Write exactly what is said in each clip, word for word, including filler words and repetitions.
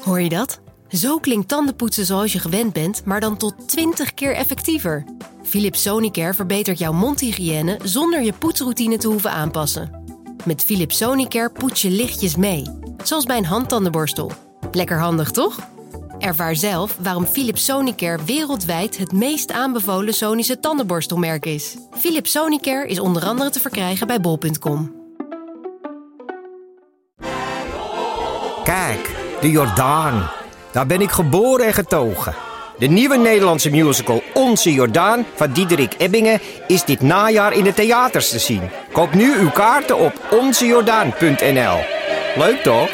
Hoor je dat? Zo klinkt tandenpoetsen zoals je gewend bent, maar dan tot twintig keer effectiever. Philips Sonicare verbetert jouw mondhygiëne zonder je poetsroutine te hoeven aanpassen. Met Philips Sonicare poets je lichtjes mee, zoals bij een handtandenborstel. Lekker handig, toch? Ervaar zelf waarom Philips Sonicare wereldwijd het meest aanbevolen Sonische tandenborstelmerk is. Philips Sonicare is onder andere te verkrijgen bij bol punt com. Kijk, de Jordaan. Daar ben ik geboren en getogen. De nieuwe Nederlandse musical Onze Jordaan van Diederik Ebbingen is dit najaar in de theaters te zien. Koop nu uw kaarten op onze jordaan punt n l. Leuk toch?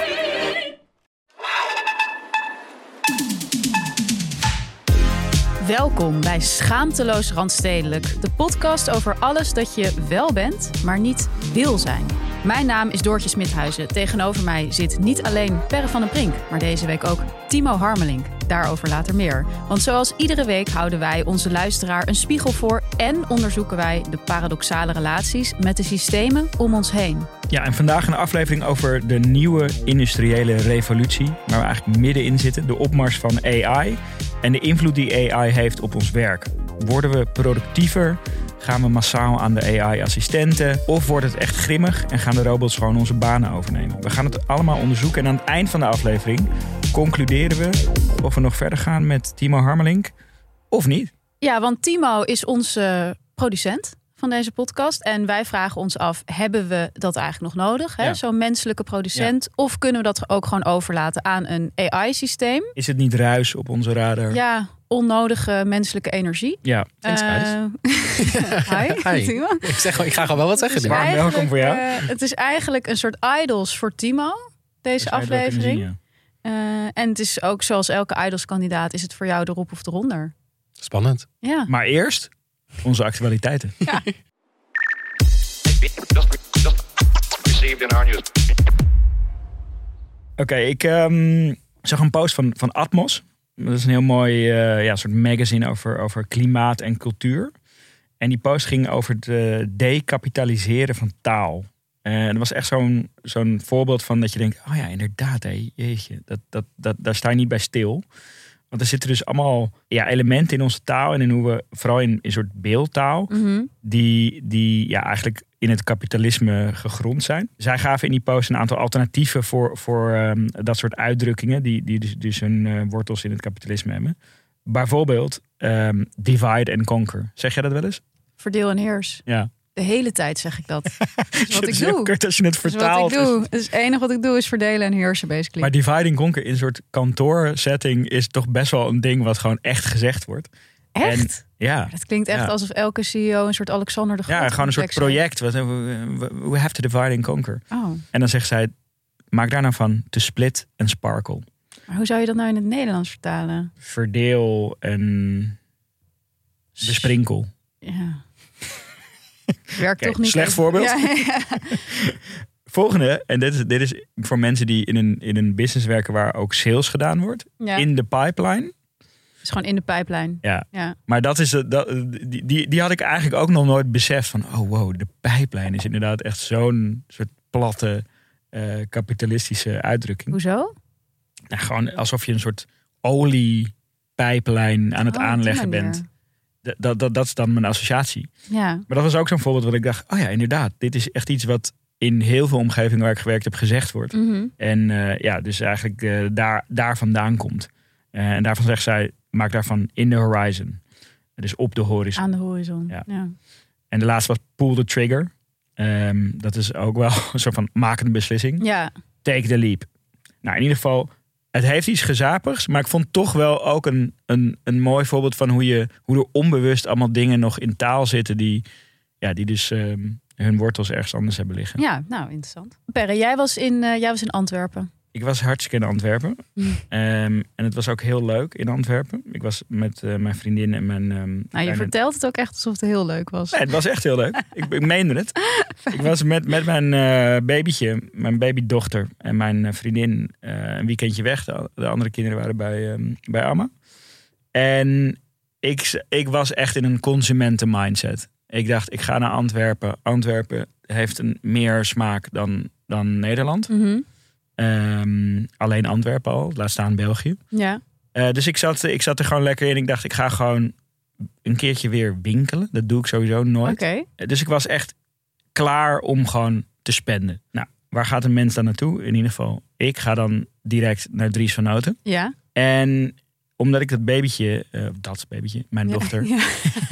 Welkom bij Schaamteloos Randstedelijk, de podcast over alles dat je wel bent, maar niet wil zijn. Mijn naam is Doortje Smithuizen. Tegenover mij zit niet alleen Perre van den Brink, maar deze week ook Timo Harmelink. Daarover later meer. Want zoals iedere week houden wij onze luisteraar een spiegel voor en onderzoeken wij de paradoxale relaties met de systemen om ons heen. Ja, en vandaag een aflevering over de nieuwe industriële revolutie, waar we eigenlijk middenin zitten, de opmars van A I en de invloed die A I heeft op ons werk. Worden we productiever? Gaan we massaal aan de A I-assistenten? Of wordt het echt grimmig en gaan de robots gewoon onze banen overnemen? We gaan het allemaal onderzoeken en aan het eind van de aflevering concluderen we of we nog verder gaan met Timo Harmelink of niet. Ja, want Timo is onze producent van deze podcast. En wij vragen ons af, hebben we dat eigenlijk nog nodig? Hè? Ja. Zo'n menselijke producent. Ja. Of kunnen we dat ook gewoon overlaten aan een A I-systeem? Is het niet ruis op onze radar? Ja, onnodige menselijke energie. Ja, thanks guys. Uh, hi, hi. Timo. Ik, zeg, ik ga gewoon wel wat zeggen. Dus Warm welkom voor jou. Uh, het is eigenlijk een soort idols voor Timo, deze aflevering. Zien, ja. uh, en het is ook zoals elke idols-kandidaat, is het voor jou de roep of de ronder. Spannend. Ja. Maar eerst onze actualiteiten. Ja. Oké, okay, ik um, zag een post van, van Atmos. Dat is een heel mooi uh, ja, soort magazine over, over klimaat en cultuur. En die post ging over het uh, decapitaliseren van taal. En dat was echt zo'n, zo'n voorbeeld van dat je denkt, oh ja, inderdaad, hé, jeetje, dat, dat, dat, daar sta je niet bij stil. Want er zitten dus allemaal ja, elementen in onze taal en in hoe we, vooral in een soort beeldtaal, mm-hmm. die, die ja, eigenlijk in het kapitalisme gegrond zijn. Zij gaven in die post een aantal alternatieven voor, voor um, dat soort uitdrukkingen die, die dus, dus hun uh, wortels in het kapitalisme hebben. Bijvoorbeeld um, divide and conquer. Zeg jij dat wel eens? Verdeel en heers. Ja. De hele tijd zeg ik dat. Dat is wat ik doe. Kort als je het vertaalt. Dat is wat ik doe. Het, is het enige wat ik doe is verdelen en heersen basically. Maar divide and conquer in een soort kantoorsetting is toch best wel een ding wat gewoon echt gezegd wordt. Echt? En, ja. Dat klinkt echt ja. alsof elke C E O een soort Alexander de Groot. Ja, gewoon een soort project. Wat, we have to divide and conquer. Oh. En dan zegt zij, maak daar nou van to split and sparkle. Maar hoe zou je dat nou in het Nederlands vertalen? Verdeel en besprinkel. Ja. Werkt Kijk, toch niet. Slecht even. voorbeeld. Ja, ja. Volgende, en dit is, dit is voor mensen die in een, in een business werken waar ook sales gedaan wordt. Ja. In de pipeline. Het is gewoon in de pijplijn. Ja. ja. Maar dat is dat, die, die, die had ik eigenlijk ook nog nooit beseft van, oh wow, de pijplijn is inderdaad echt zo'n soort platte uh, kapitalistische uitdrukking. Hoezo? Nou, gewoon alsof je een soort oliepijplijn aan het oh, aanleggen bent. Dat, dat, dat, dat is dan mijn associatie. Ja. Maar dat was ook zo'n voorbeeld wat ik dacht, oh ja, inderdaad, dit is echt iets wat in heel veel omgevingen waar ik gewerkt heb gezegd wordt. Mm-hmm. En uh, ja, dus eigenlijk uh, daar, daar vandaan komt. Uh, en daarvan zegt zij, maak daarvan in the horizon. Dus op de horizon. Aan de horizon, ja. ja. En de laatste was pull the trigger. Um, dat is ook wel een soort van maak een beslissing. Ja. Take the leap. Nou, in ieder geval, het heeft iets gezapigs. Maar ik vond toch wel ook een, een, een mooi voorbeeld van hoe, je, hoe er onbewust allemaal dingen nog in taal zitten die, ja, die dus um, hun wortels ergens anders hebben liggen. Ja, nou, interessant. Perre, jij was in, uh, jij was in Antwerpen. Ik was hartstikke in Antwerpen. Mm. Um, en het was ook heel leuk in Antwerpen. Ik was met uh, mijn vriendin en mijn... Um, nou, je kleine... vertelt het ook echt alsof het heel leuk was. Nee, het was echt heel leuk. ik, ik meende het. Ik was met, met mijn uh, babytje, mijn babydochter en mijn uh, vriendin uh, een weekendje weg. De, de andere kinderen waren bij, um, bij Amma. En ik, ik was echt in een consumenten mindset. Ik dacht, ik ga naar Antwerpen. Antwerpen heeft een meer smaak dan, dan Nederland. Mm-hmm. Um, alleen Antwerpen al, laat staan België. Ja. Uh, dus ik zat, ik zat er gewoon lekker in. Ik dacht, ik ga gewoon een keertje weer winkelen. Dat doe ik sowieso nooit. Okay. Uh, dus ik was echt klaar om gewoon te spenden. Nou, waar gaat een mens dan naartoe? In ieder geval, ik ga dan direct naar Dries van Noten. Ja. En omdat ik dat babytje, uh, dat babytje, mijn ja. dochter... Ja.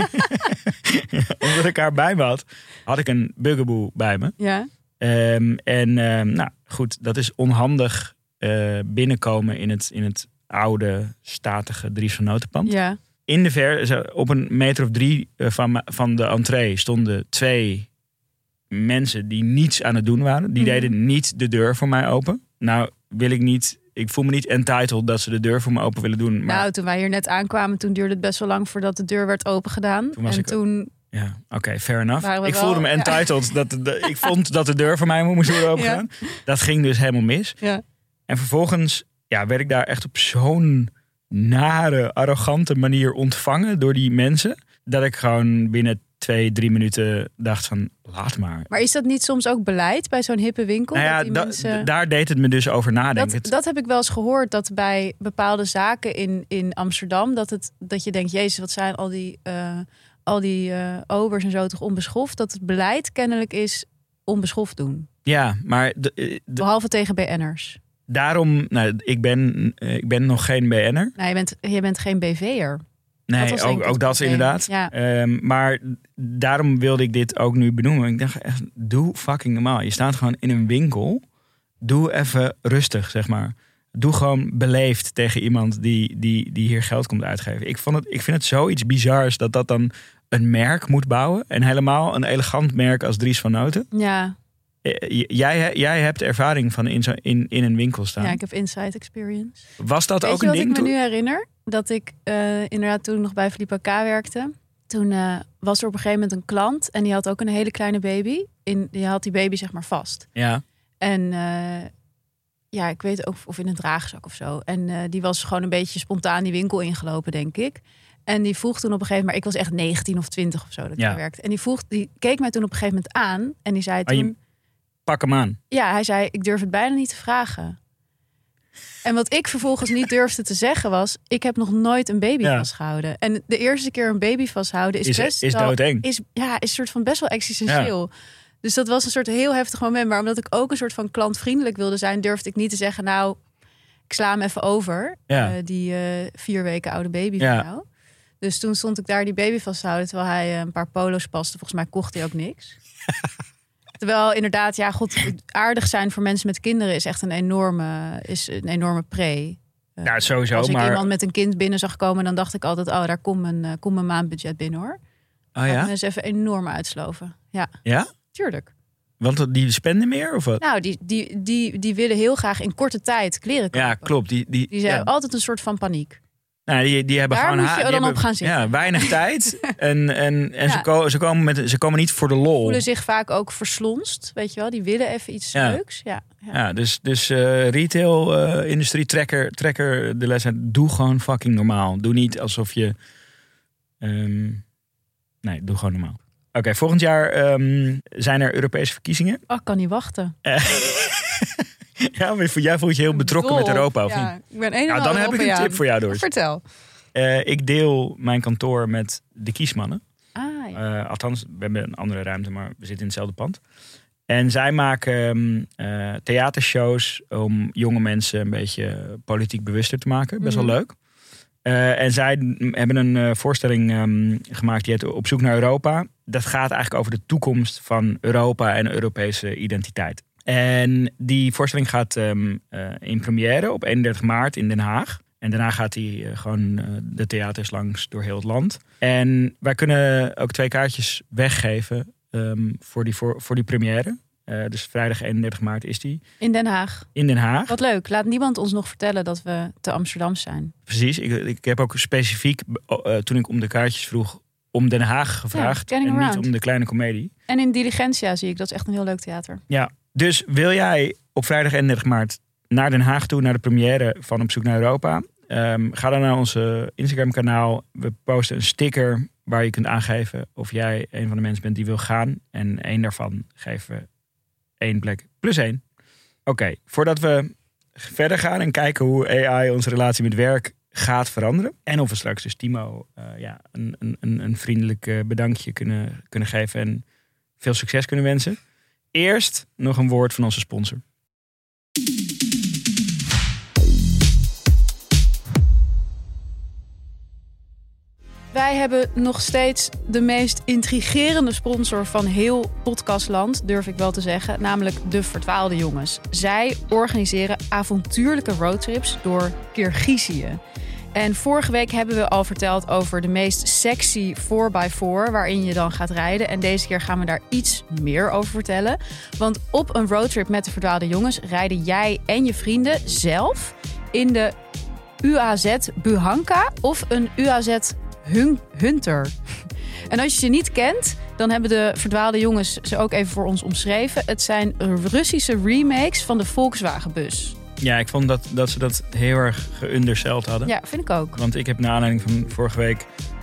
omdat ik haar bij me had, had ik een bugaboo bij me. Ja. Um, en um, nou goed, dat is onhandig uh, binnenkomen in het, in het oude, statige Dries van Notenpand. Ja. In de ver, op een meter of drie van, van de entree stonden twee mensen die niets aan het doen waren. Die mm-hmm. deden niet de deur voor mij open. Nou wil ik niet, ik voel me niet entitled dat ze de deur voor me open willen doen. Maar nou, toen wij hier net aankwamen, toen duurde het best wel lang voordat de deur werd opengedaan. Toen was en ik, toen... Ja, oké, okay, fair enough. Ik wel, voelde me entitled. Ja. Dat de, ik vond dat de deur voor mij moest worden opengaan. Ja. Dat ging dus helemaal mis. Ja. En vervolgens ja, werd ik daar echt op zo'n nare, arrogante manier ontvangen door die mensen. Dat ik gewoon binnen twee, drie minuten dacht van, laat maar. Maar is dat niet soms ook beleid bij zo'n hippe winkel? Nou ja, dat die da, mensen... daar deed het me dus over nadenken. Dat, dat heb ik wel eens gehoord, dat bij bepaalde zaken in, in Amsterdam, dat, het, dat je denkt, jezus, wat zijn al die... Uh, al die uh, obers en zo toch onbeschoft, dat het beleid kennelijk is onbeschoft doen. Ja, maar... De, de, Behalve tegen B N'ers. Daarom, nou, ik ben, ik ben nog geen B N'er. Nee, je bent, je bent geen B V'er. Nee, dat ook, ook dat inderdaad. Ja. Um, maar daarom wilde ik dit ook nu benoemen. Ik dacht echt, doe fucking normaal. Je staat gewoon in een winkel. Doe even rustig, zeg maar. Doe gewoon beleefd tegen iemand die, die, die hier geld komt uitgeven. Ik, vond het, ik vind het zoiets bizars dat dat dan een merk moet bouwen. En helemaal een elegant merk als Dries van Noten. Ja. Jij, jij hebt ervaring van in, zo, in, in een winkel staan. Ja, ik heb inside experience. Was dat Weet ook je een wat ding ik me toen? nu herinner? Dat ik uh, inderdaad toen nog bij Philippa K werkte. Toen uh, was er op een gegeven moment een klant. En die had ook een hele kleine baby. In, die had die baby zeg maar vast. Ja. En uh, ja, ik weet ook of in een draagzak of zo. En uh, die was gewoon een beetje spontaan die winkel ingelopen, denk ik. En die vroeg toen op een gegeven moment, maar ik was echt negentien of twintig of zo dat ja. ik werkte. En die vroeg, die keek mij toen op een gegeven moment aan. En die zei toen... Je, pak hem aan. Ja, hij zei, ik durf het bijna niet te vragen. En wat ik vervolgens niet durfde te zeggen was, ik heb nog nooit een baby ja. vastgehouden. En de eerste keer een baby vasthouden is, is best is wel... doodeng. Is, ja, is soort van best wel existentieel. Ja. Dus dat was een soort heel heftig moment. Maar omdat ik ook een soort van klantvriendelijk wilde zijn, durfde ik niet te zeggen, nou, ik sla hem even over. Ja. Uh, die uh, vier weken oude baby ja. van jou. Dus toen stond ik daar die baby vasthouden, terwijl hij uh, een paar polo's paste. Volgens mij kocht hij ook niks. Terwijl inderdaad, ja, god, aardig zijn voor mensen met kinderen is echt een enorme, is een enorme pre. Uh, ja, sowieso. Als ik maar... iemand met een kind binnen zag komen, dan dacht ik altijd, oh, daar komt mijn, uh, komt mijn maandbudget binnen, hoor. Oh ja? Mensen even enorm uitsloven. Ja. Ja? Tuurlijk. Want die spenden meer of wat? Nou, die, die, die, die willen heel graag in korte tijd kleren kopen. Ja, klopt. Die, die, die zijn ja. altijd een soort van paniek. Nou, die, die hebben Daar gewoon moet je ha- dan die op gaan zitten. Ja, weinig tijd. En, en, en ja. ze, ko- ze, komen met, ze komen niet voor de lol. Voelen zich vaak ook verslonst, weet je wel. Die willen even iets ja. leuks. Ja, ja. ja dus, dus uh, retail-industrie, uh, trekker, trekker de les uit. Doe gewoon fucking normaal. Doe niet alsof je... Um, nee, doe gewoon normaal. Oké, okay, volgend jaar um, zijn er Europese verkiezingen. Oh, ik kan niet wachten. Ja, maar jij voelt je heel betrokken Dol. met Europa, of ja, niet? Ik ben helemaal nou, dan heb ik een tip voor jou, Doris. Vertel. Uh, ik deel mijn kantoor met de Kiesmannen. Ah, ja. uh, althans, we hebben een andere ruimte, maar we zitten in hetzelfde pand. En zij maken um, uh, theatershows om jonge mensen een beetje politiek bewuster te maken. Best mm-hmm. wel leuk. Uh, en zij hebben een uh, voorstelling um, gemaakt die heet Op zoek naar Europa. Dat gaat eigenlijk over de toekomst van Europa en Europese identiteit. En die voorstelling gaat um, uh, in première op eenendertig maart in Den Haag. En daarna gaat hij uh, gewoon uh, de theaters langs door heel het land. En wij kunnen ook twee kaartjes weggeven um, voor, die, voor, voor die première. Uh, dus vrijdag eenendertig maart is die. In Den Haag. In Den Haag. Wat leuk. Laat niemand ons nog vertellen dat we te Amsterdam zijn. Precies. Ik, ik heb ook specifiek, uh, toen ik om de kaartjes vroeg, om Den Haag gevraagd. Ja, en around. Niet om de kleine komedie. En in Diligentia zie ik. Dat is echt een heel leuk theater. Ja. Dus wil jij op vrijdag eenendertig maart naar Den Haag toe, naar de première van Op zoek naar Europa? Um, ga dan naar onze Instagram kanaal. We posten een sticker waar je kunt aangeven of jij een van de mensen bent die wil gaan. En één daarvan geven we één plek plus één. Oké, okay, voordat we verder gaan en kijken hoe A I onze relatie met werk gaat veranderen. En of we straks dus Timo uh, ja, een, een, een vriendelijk uh, bedankje kunnen, kunnen geven en veel succes kunnen wensen. Eerst nog een woord van onze sponsor. Wij hebben nog steeds de meest intrigerende sponsor van heel podcastland, durf ik wel te zeggen. Namelijk de Verdwaalde Jongens. Zij organiseren avontuurlijke roadtrips door Kirgizië. En vorige week hebben we al verteld over de meest sexy four by four... waarin je dan gaat rijden. En deze keer gaan we daar iets meer over vertellen. Want op een roadtrip met de Verdwaalde Jongens rijden jij en je vrienden zelf in de U A Z Buhanka of een U A Z Hun- Hunter. En als je ze niet kent, dan hebben de Verdwaalde Jongens ze ook even voor ons omschreven. Het zijn Russische remakes van de Volkswagenbus. Ja, ik vond dat, dat ze dat heel erg geunderceld hadden. Ja, vind ik ook. Want ik heb naar aanleiding van vorige week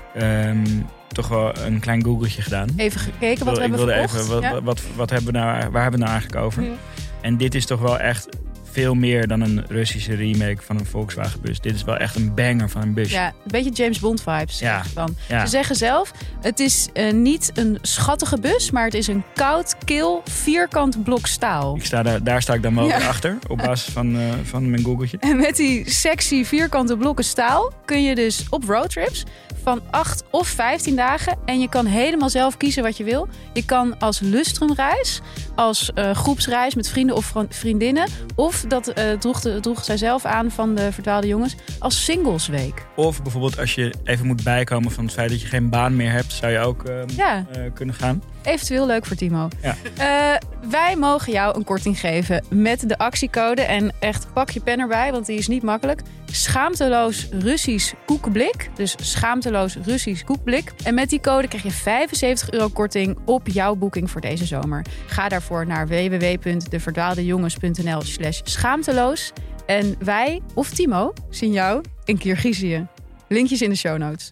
um, toch wel een klein googletje gedaan. Even gekeken, wat ik hebben we wilde verkocht. even, wat, ja? wat, wat, wat hebben we nou, waar hebben we nou eigenlijk over? Ja. En dit is toch wel echt veel meer dan een Russische remake van een Volkswagenbus. Dit is wel echt een banger van een busje. Ja, een beetje James Bond vibes. Ja. Van. Ja. Ze zeggen zelf, het is uh, niet een schattige bus, maar het is een koud, kil, vierkant blok staal. Ik sta daar, daar sta ik dan wel Ja. weer achter, op basis van, uh, van mijn googletje. En met die sexy vierkante blokken staal kun je dus op roadtrips van acht of vijftien dagen. En je kan helemaal zelf kiezen wat je wil. Je kan als lustrumreis, als uh, groepsreis met vrienden of vriendinnen. Of, dat uh, droeg, de, droeg zij zelf aan van de Verdwaalde Jongens, als singlesweek. Of bijvoorbeeld als je even moet bijkomen van het feit dat je geen baan meer hebt, zou je ook uh, Ja. uh, kunnen gaan. Eventueel leuk voor Timo. Ja. Uh, wij mogen jou een korting geven met de actiecode. En echt, pak je pen erbij, want die is niet makkelijk. Schaamteloos Russisch koekblik. Dus schaamteloos Russisch koekblik. En met die code krijg je vijfenzeventig euro korting op jouw boeking voor deze zomer. Ga daarvoor naar w w w punt de verdwaalde jongens punt n l slash schaamteloos. En wij, of Timo, zien jou in Kirgizië. Linkjes in de show notes.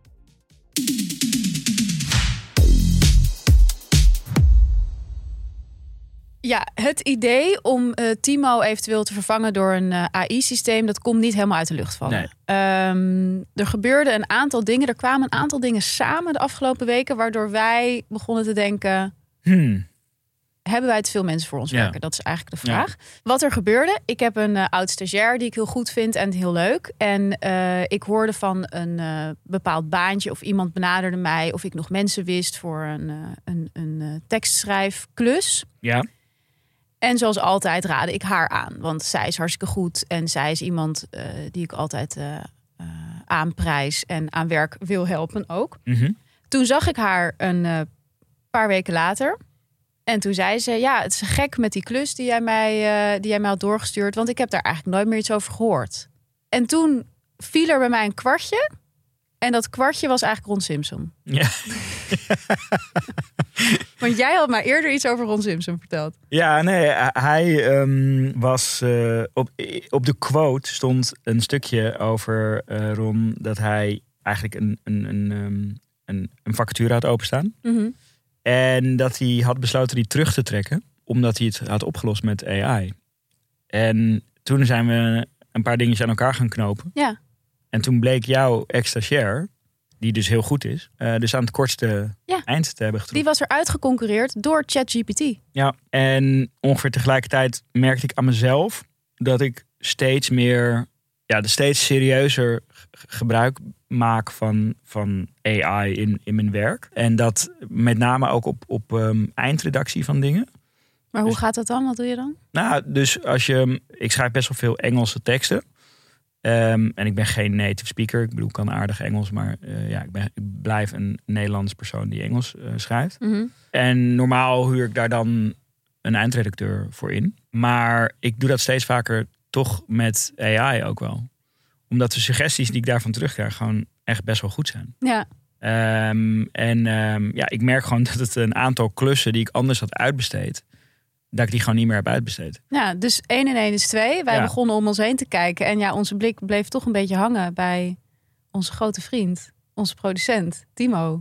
Ja, het idee om uh, Timo eventueel te vervangen door een uh, A I-systeem... dat komt niet helemaal uit de lucht vallen. Nee. Um, er gebeurden een aantal dingen. Er kwamen een aantal dingen samen de afgelopen weken... waardoor wij begonnen te denken... Hmm. Hebben wij te veel mensen voor ons Ja. werken? Dat is eigenlijk de vraag. Ja. Wat er gebeurde, ik heb een uh, oud stagiair die ik heel goed vind en heel leuk. En uh, ik hoorde van een uh, bepaald baantje of iemand benaderde mij... of ik nog mensen wist voor een, uh, een, een uh, tekstschrijfklus. Ja. En zoals altijd raadde ik haar aan. Want zij is hartstikke goed. En zij is iemand uh, die ik altijd uh, uh, aanprijs en aan werk wil helpen ook. Mm-hmm. Toen zag ik haar een uh, paar weken later. En toen zei ze, ja, het is gek met die klus die jij, mij, uh, die jij mij had doorgestuurd. Want ik heb daar eigenlijk nooit meer iets over gehoord. En toen viel er bij mij een kwartje. En dat kwartje was eigenlijk Ron Simpson. Ja. Want jij had mij eerder iets over Ron Simpson verteld. Ja, nee, hij um, was uh, op, op de quote stond een stukje over uh, Ron dat hij eigenlijk een, een, een, um, een, een vacature had openstaan. Mm-hmm. En dat hij had besloten die terug te trekken, omdat hij het had opgelost met A I. En toen zijn we een paar dingetjes aan elkaar gaan knopen. Ja. En toen bleek jouw ex-stagiair, die dus heel goed is, uh, dus aan het kortste ja. eind te hebben getroffen. Die was er uitgeconcurreerd door ChatGPT. Ja, en ongeveer tegelijkertijd merkte ik aan mezelf dat ik steeds meer, ja, de steeds serieuzer gebruik maak van, van A I in, in mijn werk. En dat met name ook op, op um, eindredactie van dingen. Maar hoe dus, gaat dat dan? Wat doe je dan? Nou, dus als je, ik schrijf best wel veel Engelse teksten. Um, en ik ben geen native speaker. Ik bedoel, ik kan aardig Engels, maar uh, ja, ik, ben, ik blijf een Nederlands persoon die Engels uh, schrijft. Mm-hmm. En normaal huur ik daar dan een eindredacteur voor in. Maar ik doe dat steeds vaker toch met A I ook wel. Omdat de suggesties die ik daarvan terugkrijg gewoon echt best wel goed zijn. Ja. Um, en um, ja, ik merk gewoon dat het een aantal klussen die ik anders had uitbesteed, dat ik die gewoon niet meer heb uitbesteed. Ja, dus één en één is twee. Wij ja. begonnen om ons heen te kijken. En ja, onze blik bleef toch een beetje hangen bij onze grote vriend. Onze producent, Timo.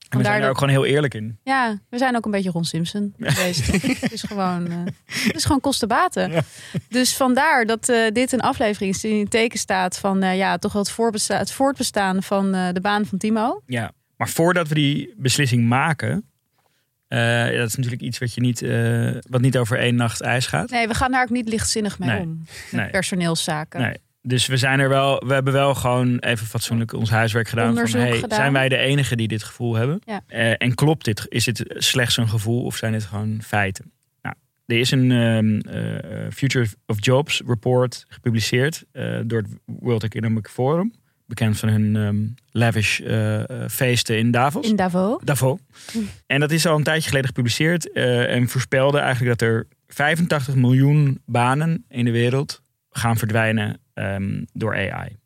En we zijn er dat- ook gewoon heel eerlijk in. Ja, we zijn ook een beetje Ron Simpson geweest. Het is gewoon, uh, het is gewoon kostenbaten. Ja. Dus vandaar dat uh, dit een aflevering is die in het teken staat van uh, ja, toch wel het, voorbesta- het voortbestaan van uh, de baan van Timo. Ja, maar voordat we die beslissing maken, uh, dat is natuurlijk iets wat je niet, uh, wat niet over één nacht ijs gaat. Nee, we gaan daar ook niet lichtzinnig mee Nee. om. Met Nee. personeelszaken. Nee. Dus we zijn er wel, we hebben wel gewoon even fatsoenlijk ons huiswerk gedaan. Onderzoek van, hey, gedaan. zijn wij de enigen die dit gevoel hebben? Ja. Uh, en klopt dit? Is dit slechts een gevoel of zijn dit gewoon feiten? Nou, er is een um, uh, Future of Jobs report gepubliceerd uh, door het World Economic Forum. Bekend van hun um, lavish uh, uh, feesten in Davos. In Davos. Davos. En dat is al een tijdje geleden gepubliceerd. Uh, en voorspelde eigenlijk dat er vijfentachtig miljoen banen in de wereld gaan verdwijnen um, door A I.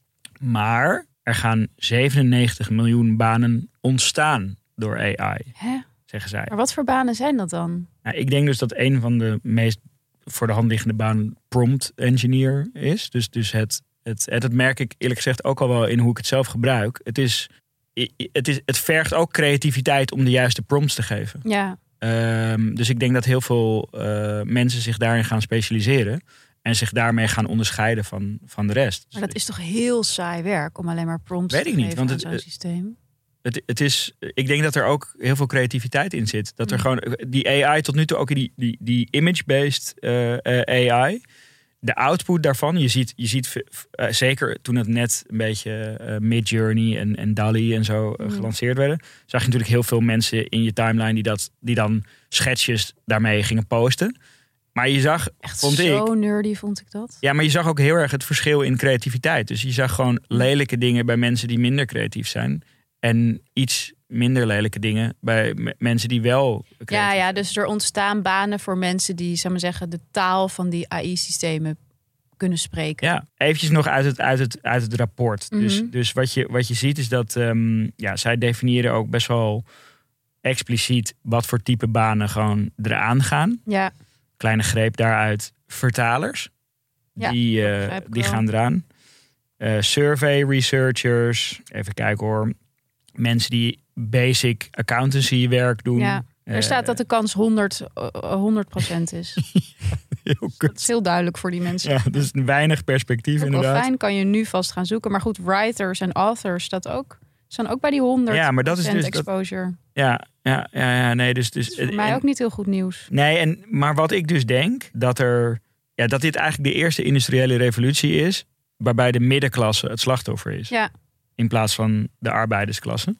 Maar er gaan zevenennegentig miljoen banen ontstaan door A I, Hè? zeggen zij. Maar wat voor banen zijn dat dan? Nou, ik denk dus dat een van de meest voor de hand liggende banen prompt engineer is. Dus, dus het, het, het, dat merk ik eerlijk gezegd ook al wel in hoe ik het zelf gebruik. Het, is, het, is, het vergt ook creativiteit om de juiste prompts te geven. Ja. Um, dus ik denk dat heel veel uh, mensen zich daarin gaan specialiseren. En zich daarmee gaan onderscheiden van, van de rest. Maar dat is toch heel saai werk om alleen maar prompts Weet te ik niet, geven want aan het- zo'n het- systeem. Het, het is, ik denk dat er ook heel veel creativiteit in zit. Dat er Mm. gewoon die A I tot nu toe ook die, die, die image-based uh, uh, A I. De output daarvan, je ziet, je ziet uh, zeker toen het net een beetje uh, Midjourney en, en DALL-E en zo uh, Mm. gelanceerd werden, zag je natuurlijk heel veel mensen in je timeline die, dat, die dan schetsjes daarmee gingen posten. Maar je zag, Echt vond zo ik, nerdy vond ik dat. ja, maar je zag ook heel erg het verschil in creativiteit. Dus je zag gewoon lelijke dingen bij mensen die minder creatief zijn. En iets minder lelijke dingen bij m- mensen die wel creatief Ja, ja, zijn. dus er ontstaan banen voor mensen die, zou maar zeggen, de taal van die A I-systemen kunnen spreken. Ja, eventjes nog uit het, uit het, uit het rapport. Dus, Mhm. dus wat, je, wat je ziet is dat um, ja, zij definiëren ook best wel expliciet wat voor type banen gewoon eraan gaan. Ja, Kleine greep daaruit, vertalers. Ja, die, dat uh, begrijp ik die wel. gaan eraan. Uh, survey researchers. Even kijken hoor. Mensen die basic accountancy werk doen. ja. Er Uh, staat dat de kans honderd, honderd procent is. heel Dat kut. is heel duidelijk voor die mensen. Ja, dus weinig perspectief Ook wel inderdaad. fijn, kan je nu vast gaan zoeken. Maar goed, writers en authors staat ook, staan ook bij die honderd Ja, maar dat is dus dat- exposure. Ja, ja, ja, ja, nee, dus, dus Dat is voor mij en- ook niet heel goed nieuws. Nee, en, maar wat ik dus denk, dat er, ja, dat dit eigenlijk de eerste industriële revolutie is, waarbij de middenklasse het slachtoffer is, Ja, in plaats van de arbeidersklasse.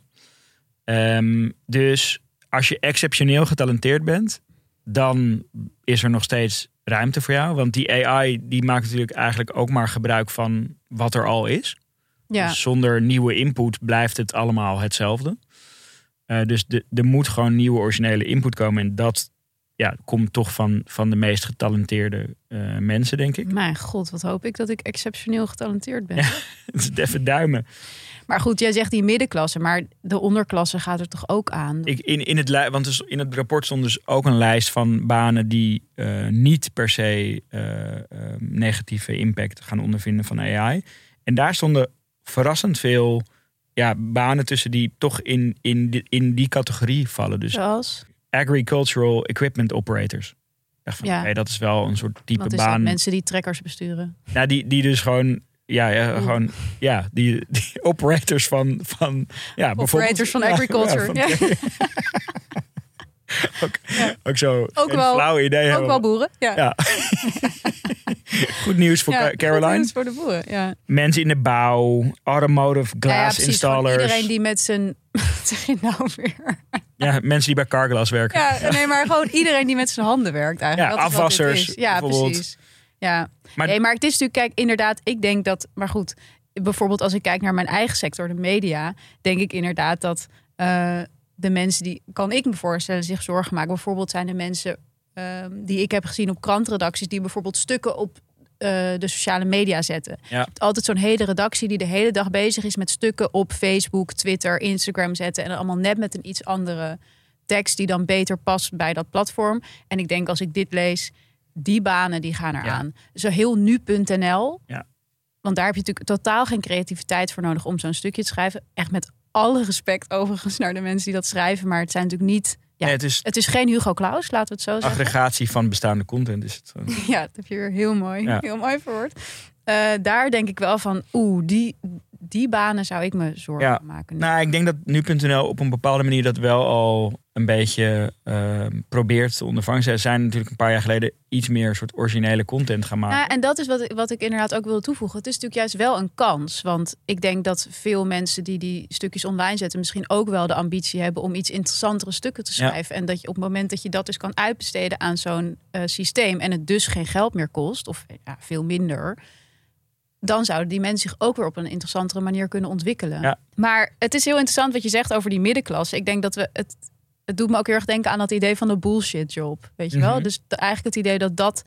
Ehm, dus als je exceptioneel getalenteerd bent, dan is er nog steeds ruimte voor jou, want die A I die maakt natuurlijk eigenlijk ook maar gebruik van wat er al is. ja. Dus zonder nieuwe input blijft het allemaal hetzelfde. Uh, dus de, er moet gewoon nieuwe originele input komen. En dat ja, komt toch van, van de meest getalenteerde uh, mensen, denk ik. Mijn god, wat hoop ik dat ik exceptioneel getalenteerd ben. Ja. Het is even duimen. Maar goed, jij zegt die middenklasse, maar de onderklasse gaat er toch ook aan? Ik, in, in, het, li- want dus in het rapport stond dus ook een lijst van banen die uh, niet per se uh, uh, negatieve impact gaan ondervinden van A I. En daar stonden verrassend veel ja, banen tussen die toch in, in, die, in die categorie vallen. Dus Zoals? agricultural equipment operators. Ik dacht van, Ja. hey, dat is wel een soort type Wat is dat? baan. Mensen die trekkers besturen. Ja, die, die dus gewoon, ja, ja, Oeh. gewoon, ja, die, die operators van, van ja, Operators van ja, agriculture. ja, Ja. van- ook, ook zo Ook een wel- flauw idee Ook hebben. wel boeren. Ja. Ja. Goed nieuws voor Ja, Ca- goed Caroline. nieuws voor de boeren. Ja. Mensen in de bouw, automotive Ja, ja, glass precies. Gewoon installers. iedereen die met zijn... Wat zeg je nou weer? Ja, mensen die bij Carglass werken. Ja, nee, maar gewoon iedereen die met zijn handen werkt eigenlijk. Ja, Dat is wat dit afwassers is. Ja, bijvoorbeeld. precies. Ja. Maar- Nee, maar het is natuurlijk, kijk, inderdaad, ik denk dat, maar goed, bijvoorbeeld als ik kijk naar mijn eigen sector, de media, denk ik inderdaad dat uh, de mensen die, kan ik me voorstellen, zich zorgen maken. Bijvoorbeeld zijn de mensen uh, die ik heb gezien op krantredacties, die bijvoorbeeld stukken op uh, de sociale media zetten. Ja. Je hebt altijd zo'n hele redactie die de hele dag bezig is met stukken op Facebook, Twitter, Instagram zetten. En dan allemaal net met een iets andere tekst die dan beter past bij dat platform. En ik denk als ik dit lees, die banen die gaan eraan. Ja. Zo heel nu punt n l. Ja. Want daar heb je natuurlijk totaal geen creativiteit voor nodig om zo'n stukje te schrijven. Echt met alle respect overigens naar de mensen die dat schrijven. Maar het zijn natuurlijk niet... Ja, nee, het, is het is geen Hugo Claus, laten we het zo zeggen. aggregatie van bestaande content. Is het, uh... Ja, dat heb je weer heel mooi, ja. heel mooi verwoord. Uh, daar denk ik wel van, oeh, die, die banen zou ik me zorgen ja. maken. Nou, ik denk dat nu punt n l op een bepaalde manier dat wel al een beetje uh, probeert te ondervangen. Ze zijn natuurlijk een paar jaar geleden iets meer soort originele content gaan maken. Ja, en dat is wat, wat ik inderdaad ook wil toevoegen. Het is natuurlijk juist wel een kans. Want ik denk dat veel mensen die die stukjes online zetten... misschien ook wel de ambitie hebben om iets interessantere stukken te schrijven. Ja. En dat je op het moment dat je dat dus kan uitbesteden aan zo'n uh, systeem... en het dus geen geld meer kost, of ja, veel minder... dan zouden die mensen zich ook weer op een interessantere manier kunnen ontwikkelen. Ja. Maar het is heel interessant wat je zegt over die middenklasse. Ik denk dat we het... Het doet me ook heel erg denken aan dat idee van de bullshit job. Weet je wel? Mm-hmm. Dus de, eigenlijk het idee dat, dat,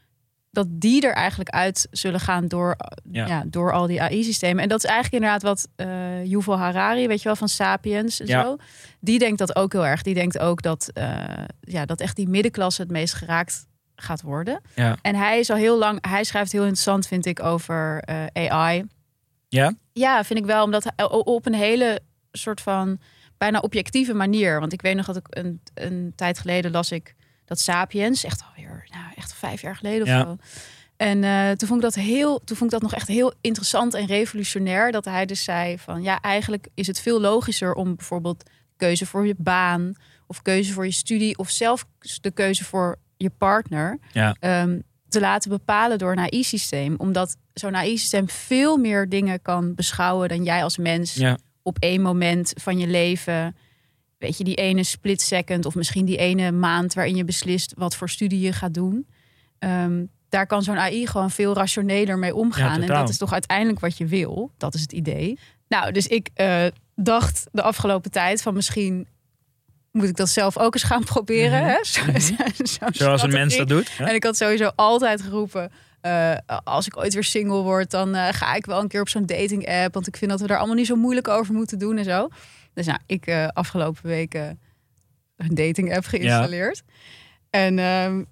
dat die er eigenlijk uit zullen gaan door, ja. Ja, door al die A I-systemen. En dat is eigenlijk inderdaad wat uh, Yuval Harari, weet je wel, van Sapiens en ja. zo. Die denkt dat ook heel erg. Die denkt ook dat, uh, ja, dat echt die middenklasse het meest geraakt gaat worden. Ja. En hij is al heel lang, hij schrijft heel interessant, vind ik, over uh, A I. Ja? Ja, vind ik wel, omdat hij op een hele soort van... bijna objectieve manier. Want ik weet nog dat ik een, een tijd geleden las ik dat Sapiens, echt alweer, nou, echt vijf jaar geleden of ja. zo. En uh, toen vond ik dat heel, toen vond ik dat nog echt heel interessant en revolutionair. Dat hij dus zei van ja, eigenlijk is het veel logischer om bijvoorbeeld keuze voor je baan of keuze voor je studie of zelfs de keuze voor je partner ja. um, te laten bepalen door een A I-systeem. Omdat zo'n A I-systeem veel meer dingen kan beschouwen dan jij als mens. Ja. Op één moment van je leven, weet je, die ene split second of misschien die ene maand waarin je beslist wat voor studie je gaat doen. Um, daar kan zo'n A I gewoon veel rationeler mee omgaan. Ja, en dat is toch uiteindelijk wat je wil. Dat is het idee. Nou, dus ik uh, dacht de afgelopen tijd van misschien moet ik dat zelf ook eens gaan proberen. Mm-hmm. Hè? Zo, zo, zo Zoals een mens dat doet. Hè? En ik had sowieso altijd geroepen... Uh, als ik ooit weer single word, dan uh, ga ik wel een keer op zo'n dating app. Want ik vind dat we daar allemaal niet zo moeilijk over moeten doen en zo. Dus nou, ik uh, afgelopen weken een dating app geïnstalleerd. Ja. En uh,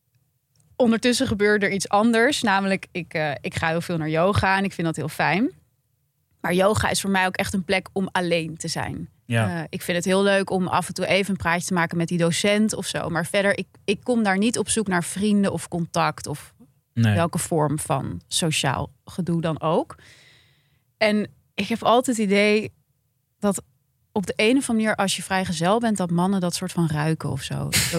ondertussen gebeurde er iets anders. Namelijk, ik, uh, ik ga heel veel naar yoga en ik vind dat heel fijn. Maar yoga is voor mij ook echt een plek om alleen te zijn. Ja. Uh, ik vind het heel leuk om af en toe even een praatje te maken met die docent of zo. Maar verder, ik, ik kom daar niet op zoek naar vrienden of contact of... Nee. Welke vorm van sociaal gedoe dan ook. En ik heb altijd het idee dat op de een of andere manier... als je vrijgezel bent, dat mannen dat soort van ruiken of zo. Dat...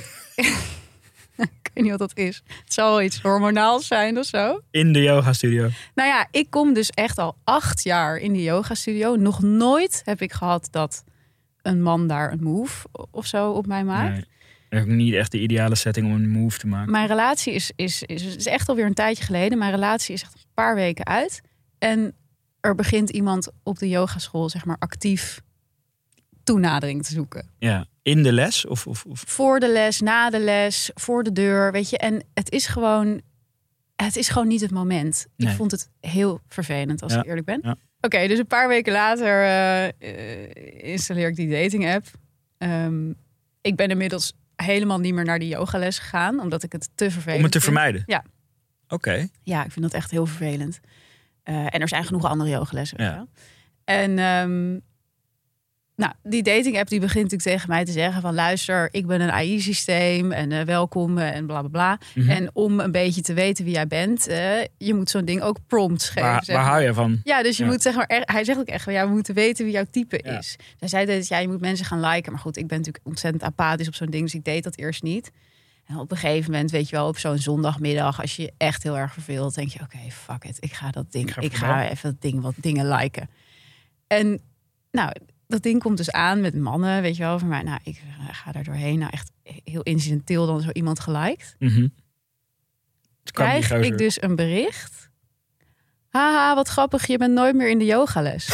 ik weet niet wat dat is. Het zal wel iets hormonaals zijn of zo. In de yogastudio. Nou ja, ik kom dus echt al acht jaar in de yogastudio. Nog nooit heb ik gehad dat een man daar een move of zo op mij maakt. Nee. Ook niet echt de ideale setting om een move te maken. Mijn relatie is, is, is, is echt alweer een tijdje geleden. Mijn relatie is echt een paar weken uit. En er begint iemand op de yogaschool, zeg maar, actief toenadering te zoeken. Ja, in de les? Of, of, of... Voor de les, na de les, voor de deur, weet je. En het is gewoon, het is gewoon niet het moment. Nee. Ik vond het heel vervelend, als ja. ik eerlijk ben. Ja. Oké, okay, dus een paar weken later uh, installeer ik die dating app. Um, ik ben inmiddels helemaal niet meer naar die yogales gegaan, omdat ik het te vervelend Om het te vind. vermijden? Ja. Oké. Okay. Ja, ik vind dat echt heel vervelend. Uh, en er zijn genoeg andere yogalessen. Ja. En um, nou, die dating app die begint natuurlijk tegen mij te zeggen van luister, ik ben een A I-systeem en uh, welkom en bla bla bla. Mm-hmm. En om een beetje te weten wie jij bent, uh, je moet zo'n ding ook prompts geven. Waar, zeg waar maar. hou je van? Ja, dus je ja. moet zeg maar, er, hij zegt ook echt van ja, we moeten weten wie jouw type ja. is. Hij zei dat ja, je moet mensen gaan liken, maar goed, ik ben natuurlijk ontzettend apathisch op zo'n ding, dus ik deed dat eerst niet. En op een gegeven moment, weet je wel, op zo'n zondagmiddag, als je je echt heel erg verveelt, denk je, oké, okay, fuck it, ik ga dat ding, ik ga, ik ga even dat ding, wat dingen liken. En nou, dat ding komt dus aan met mannen, weet je wel, voor mij. Nou, ik ga daar doorheen, nou echt heel incidenteel dan zo iemand geliked. Mm-hmm. Krijg ik dus een bericht. Haha, wat grappig, je bent nooit meer in de yogales.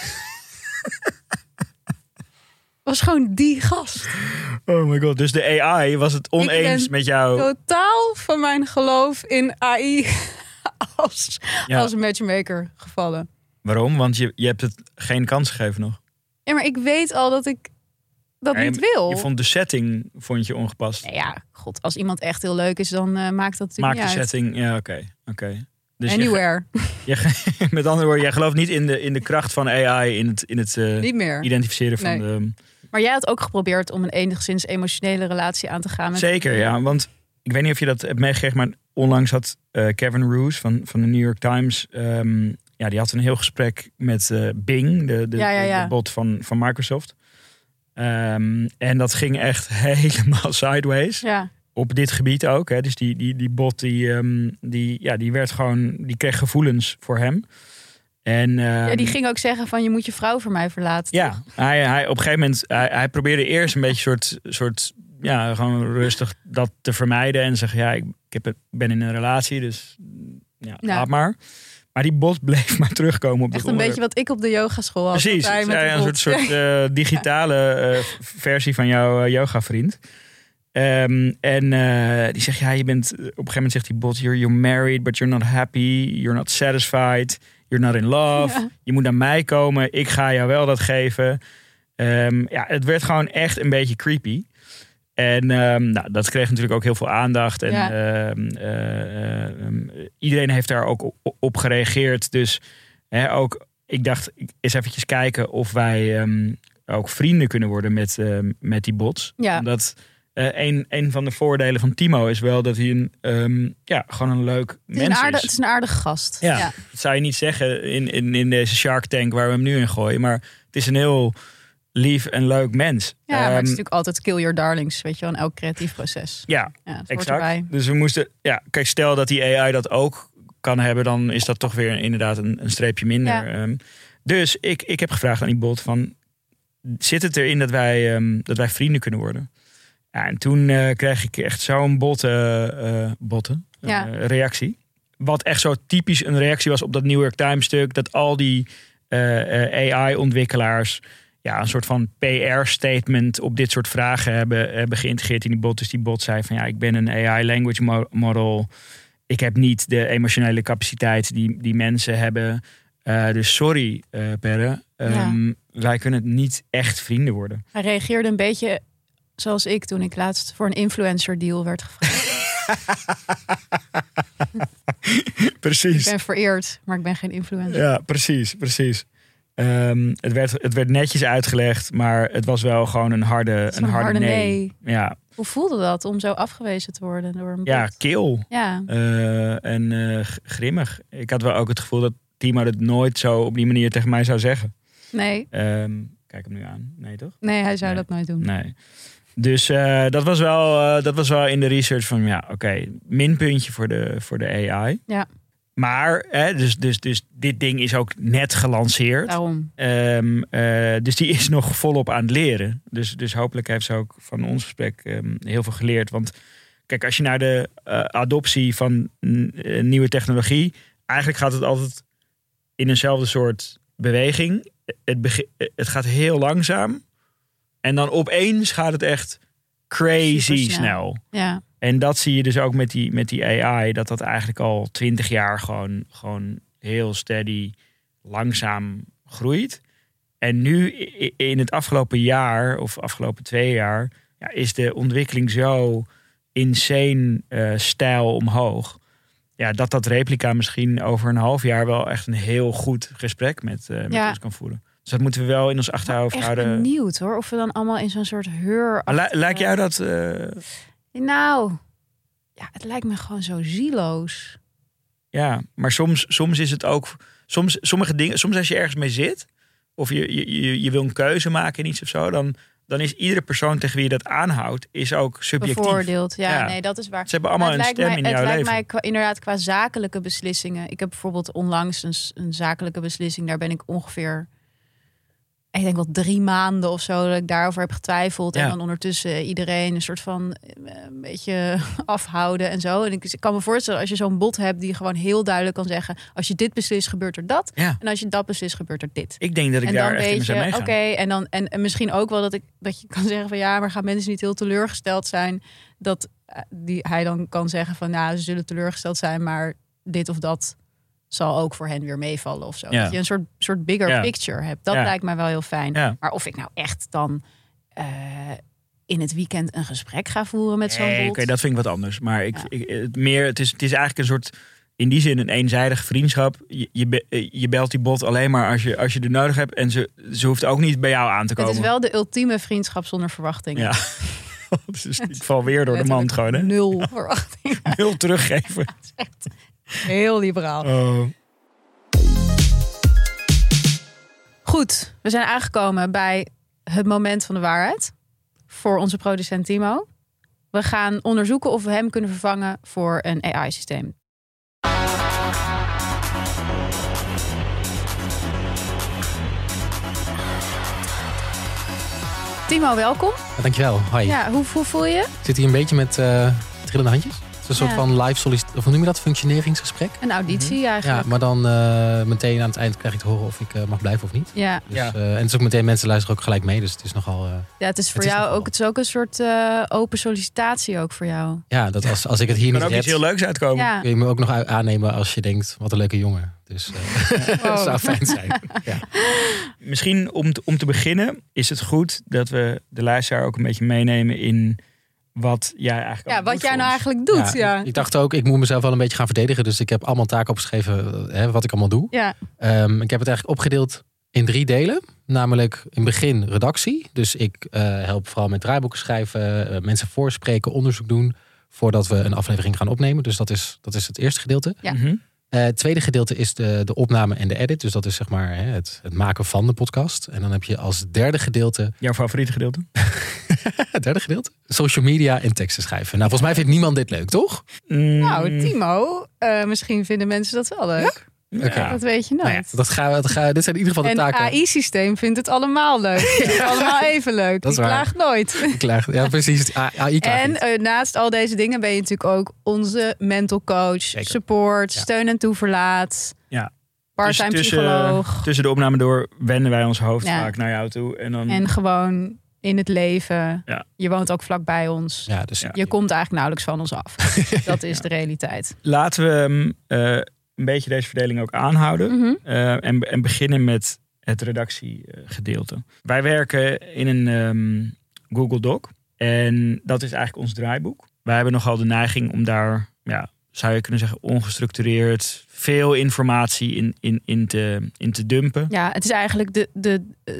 Was gewoon die gast. Oh my god, dus de A I was het oneens met jou. Totaal van mijn geloof in A I als, ja. als matchmaker gevallen. Waarom? Want je, je hebt het geen kans gegeven nog. Ja, maar ik weet al dat ik dat ja, niet wil. Je vond de setting vond je ongepast. Nou ja, god, als iemand echt heel leuk is, dan uh, maakt dat natuurlijk Maakt niet de uit. setting, ja, oké. Okay, okay. Dus Anywhere. Je, je, met andere woorden, jij gelooft niet in de, in de kracht van A I in het, in het uh, niet meer. identificeren van nee. de... Maar jij had ook geprobeerd om een enigszins emotionele relatie aan te gaan. Met Zeker, ja. Want ik weet niet of je dat hebt meegekregen, maar onlangs had uh, Kevin Roose van, van de New York Times... Um, ja, die had een heel gesprek met uh, Bing, de, de, ja, ja, ja. de bot van, van Microsoft. Um, en dat ging echt helemaal sideways. Ja. Op dit gebied ook. Hè. Dus die, die, die bot die, um, die, ja, die werd gewoon, die kreeg gevoelens voor hem. En, um, ja, die ging ook zeggen van je moet je vrouw voor mij verlaten. Ja, hij, hij, op een gegeven moment, hij, hij probeerde eerst een beetje soort, soort, ja, gewoon rustig dat te vermijden. En zeggen, ja, ik, ik heb, ben in een relatie, dus ja, ja. laat maar. Maar die bot bleef maar terugkomen op de Echt een beetje wat ik op de yogaschool had. Precies, ja, een soort, soort uh, digitale uh, versie van jouw uh, yoga-vriend. Um, en uh, die zegt, ja, je bent, op een gegeven moment zegt die bot, you're, you're married, but you're not happy, you're not satisfied, you're not in love. Ja. Je moet naar mij komen, ik ga jou wel dat geven. Um, ja, het werd gewoon echt een beetje creepy. En um, nou, dat kreeg natuurlijk ook heel veel aandacht. En ja. uh, uh, uh, iedereen heeft daar ook op, op gereageerd. Dus hè, ook, ik dacht, eens eventjes kijken of wij um, ook vrienden kunnen worden met, uh, met die bots. Ja. Omdat uh, een, een van de voordelen van Timo is wel dat hij een, um, ja, gewoon een leuk het mens is. Een aardig, is. het is een aardige gast. Ja, ja. Dat zou je niet zeggen in, in, in deze Shark Tank waar we hem nu in gooien. Maar het is een heel lief en leuk mens. Ja, maar um, het is natuurlijk altijd kill your darlings, weet je wel, in elk creatief proces. Ja, ja exact. Dus we moesten, ja, kijk, stel dat die A I dat ook kan hebben, dan is dat toch weer inderdaad een, een streepje minder. Ja. Um, dus ik, ik heb gevraagd aan die bot van, zit het erin dat wij, um, dat wij vrienden kunnen worden? Ja, en toen uh, kreeg ik echt zo'n botte, uh, botte uh, ja. reactie. Wat echt zo typisch een reactie was op dat New York Times stuk, dat al die uh, uh, A I-ontwikkelaars ja, een soort van P R-statement op dit soort vragen hebben, hebben geïntegreerd in die bot. Dus die bot zei van, ja, ik ben een A I-language model. Ik heb niet de emotionele capaciteit die, die mensen hebben. Uh, dus sorry, uh, Perre. Um, ja. Wij kunnen niet echt vrienden worden. Hij reageerde een beetje zoals ik toen ik laatst voor een influencer deal werd gevraagd. Precies. Ik ben vereerd, maar ik ben geen influencer. Ja, precies, precies. Um, het, werd, het werd netjes uitgelegd, maar het was wel gewoon een harde, een harde, harde nee. nee. Ja. Hoe voelde dat om zo afgewezen te worden door een bot? Ja, kil. Ja. Uh, en uh, grimmig. Ik had wel ook het gevoel dat Timo het nooit zo op die manier tegen mij zou zeggen. Nee. Um, kijk hem nu aan. Nee, toch? Nee, hij zou nee. dat nooit doen. Nee. Dus uh, dat, was wel, uh, dat was wel in de research van, ja, oké, okay, minpuntje voor de, voor de A I. Ja. Maar, hè, dus, dus, dus dit ding is ook net gelanceerd. Daarom. Um, uh, dus die is nog volop aan het leren. Dus, dus hopelijk heeft ze ook van ons gesprek um, heel veel geleerd. Want kijk, als je naar de uh, adoptie van uh, nieuwe technologie, eigenlijk gaat het altijd in eenzelfde soort beweging. Het, beg- het gaat heel langzaam. En dan opeens gaat het echt crazy Supersnel. snel. Ja. En dat zie je dus ook met die, met die A I. Dat dat eigenlijk al twintig jaar gewoon, gewoon heel steady, langzaam groeit. En nu in het afgelopen jaar of afgelopen twee jaar ja, is de ontwikkeling zo insane uh, stijl omhoog. Ja, dat dat replica misschien over een half jaar wel echt een heel goed gesprek met, uh, met ja. ons kan voeren. Dus dat moeten we wel in ons achterhoofd echt houden. Ik ben benieuwd hoor, of we dan allemaal in zo'n soort heur... L- lijkt jou dat... Uh... Nou, ja, het lijkt me gewoon zo zieloos. Ja, maar soms, soms is het ook... Soms, sommige dingen, soms als je ergens mee zit, of je, je, je wil een keuze maken in iets of zo, dan, dan is iedere persoon tegen wie je dat aanhoudt, is ook subjectief. Bevoordeeld, ja, ja. Nee, dat is waar. Ze hebben allemaal een stem mij, in jouw leven. Het leven. lijkt mij qua, inderdaad qua zakelijke beslissingen. Ik heb bijvoorbeeld onlangs een, een zakelijke beslissing, daar ben ik ongeveer... Ik denk wel drie maanden of zo dat ik daarover heb getwijfeld. Ja. En dan ondertussen iedereen een soort van een beetje afhouden en zo. En ik, ik kan me voorstellen als je zo'n bot hebt die gewoon heel duidelijk kan zeggen: als je dit beslist, gebeurt er dat. Ja. En als je dat beslist, gebeurt er dit. Ik denk dat ik en daar dan echt in weet zou je, meegaan. Oké, okay, en dan en, en misschien ook wel dat ik dat je kan zeggen van ja, maar gaan mensen niet heel teleurgesteld zijn dat die hij dan kan zeggen van nou, ze zullen teleurgesteld zijn, maar dit of dat zal ook voor hen weer meevallen of zo. Ja. Dat je een soort, soort bigger ja. picture hebt. Dat ja. lijkt mij wel heel fijn. Ja. Maar of ik nou echt dan uh, in het weekend een gesprek ga voeren met nee, zo'n bot. Okay, dat vind ik wat anders. Maar ik, ja. ik, het, meer, het, is, het is eigenlijk een soort in die zin een eenzijdige vriendschap. Je, je, be- je belt die bot alleen maar als je, als je er nodig hebt. En ze, ze hoeft ook niet bij jou aan te komen. Het is wel de ultieme vriendschap zonder verwachtingen. Ja. Dus ik val weer door de mand gewoon, hè? Nul verwachtingen. Nul teruggeven. Heel liberaal. Oh. Goed, we zijn aangekomen bij het moment van de waarheid. Voor onze producent Timo. We gaan onderzoeken of we hem kunnen vervangen voor een A I-systeem. Timo, welkom. Ja, dankjewel. Hoi. Ja, hoe, hoe voel je je? Ik zit hier een beetje met uh, trillende handjes. Het is een soort Ja. van live sollicitatie. Of hoe noem je dat? Functioneringsgesprek. Een auditie Ja, eigenlijk. maar dan uh, meteen aan het eind krijg ik te horen of ik uh, mag blijven of niet. Ja, Dus, Ja. uh, en het is ook meteen, mensen luisteren ook gelijk mee. Dus het is nogal... Uh, ja, het is voor Het is jou nogal. ook, het is ook een soort uh, open sollicitatie ook voor jou. ja, dat als, als ik het hier Er niet kan ook red, iets heel leuks uitkomen. Ja. kun je me ook nog u- aannemen als je denkt, wat een leuke jongen. Dus uh, Wow. dat zou fijn zijn. Ja. Misschien om te, om te beginnen is het goed dat we de luisteraar ook een beetje meenemen in wat jij eigenlijk Ja, allemaal wat doet jij voor nou ons. eigenlijk doet. Ja, Ik, ik dacht ook, ik moet mezelf wel een beetje gaan verdedigen. Dus ik heb allemaal taken opgeschreven hè, wat ik allemaal doe. ja. Um, ik heb het eigenlijk opgedeeld in drie delen. Namelijk in het begin redactie. Dus ik uh, help vooral met draaiboeken schrijven, uh, mensen voorspreken, onderzoek doen, voordat we een aflevering gaan opnemen. Dus dat is, dat is het eerste gedeelte. Ja. Mhm. Uh, het tweede gedeelte is de, de opname en de edit. Dus dat is zeg maar hè, het, het maken van de podcast. En dan heb je als derde gedeelte... Jouw favoriete gedeelte? Het derde gedeelte? Social media en teksten schrijven. Nou, volgens mij vindt niemand dit leuk, toch? Mm, Nou, Timo, uh, misschien vinden mensen dat wel leuk. ja. Oké. Dat weet je nooit. Nou ja, dat gaan we, dat gaan we, dit zijn in ieder geval de En taken. A I-systeem vindt het allemaal leuk. Vindt het allemaal even leuk. Dat is Die waar. klaagt nooit. Klaar. Ja, precies. A I klaagt En niet. uh, naast al deze dingen ben je natuurlijk ook onze mental coach, Zeker. support, Ja. steun en toeverlaat, Ja. part-time Dus tussen, psycholoog. tussen de opname door wenden wij ons hoofd Ja. vaak naar jou toe. En dan En gewoon in het leven. Ja. Je woont ook vlakbij ons. Ja, dus Ja. Je komt eigenlijk nauwelijks van ons af. Dat is de realiteit. laten we hem, uh, een beetje deze verdeling ook aanhouden. Mhm. Uh, en, en beginnen met het redactiegedeelte. Wij werken in een um, Google Doc. En dat is eigenlijk ons draaiboek. Wij hebben nogal de neiging om daar, ja, zou je kunnen zeggen, ongestructureerd veel informatie in, in, in, te, in te dumpen. Ja, het is eigenlijk de, de,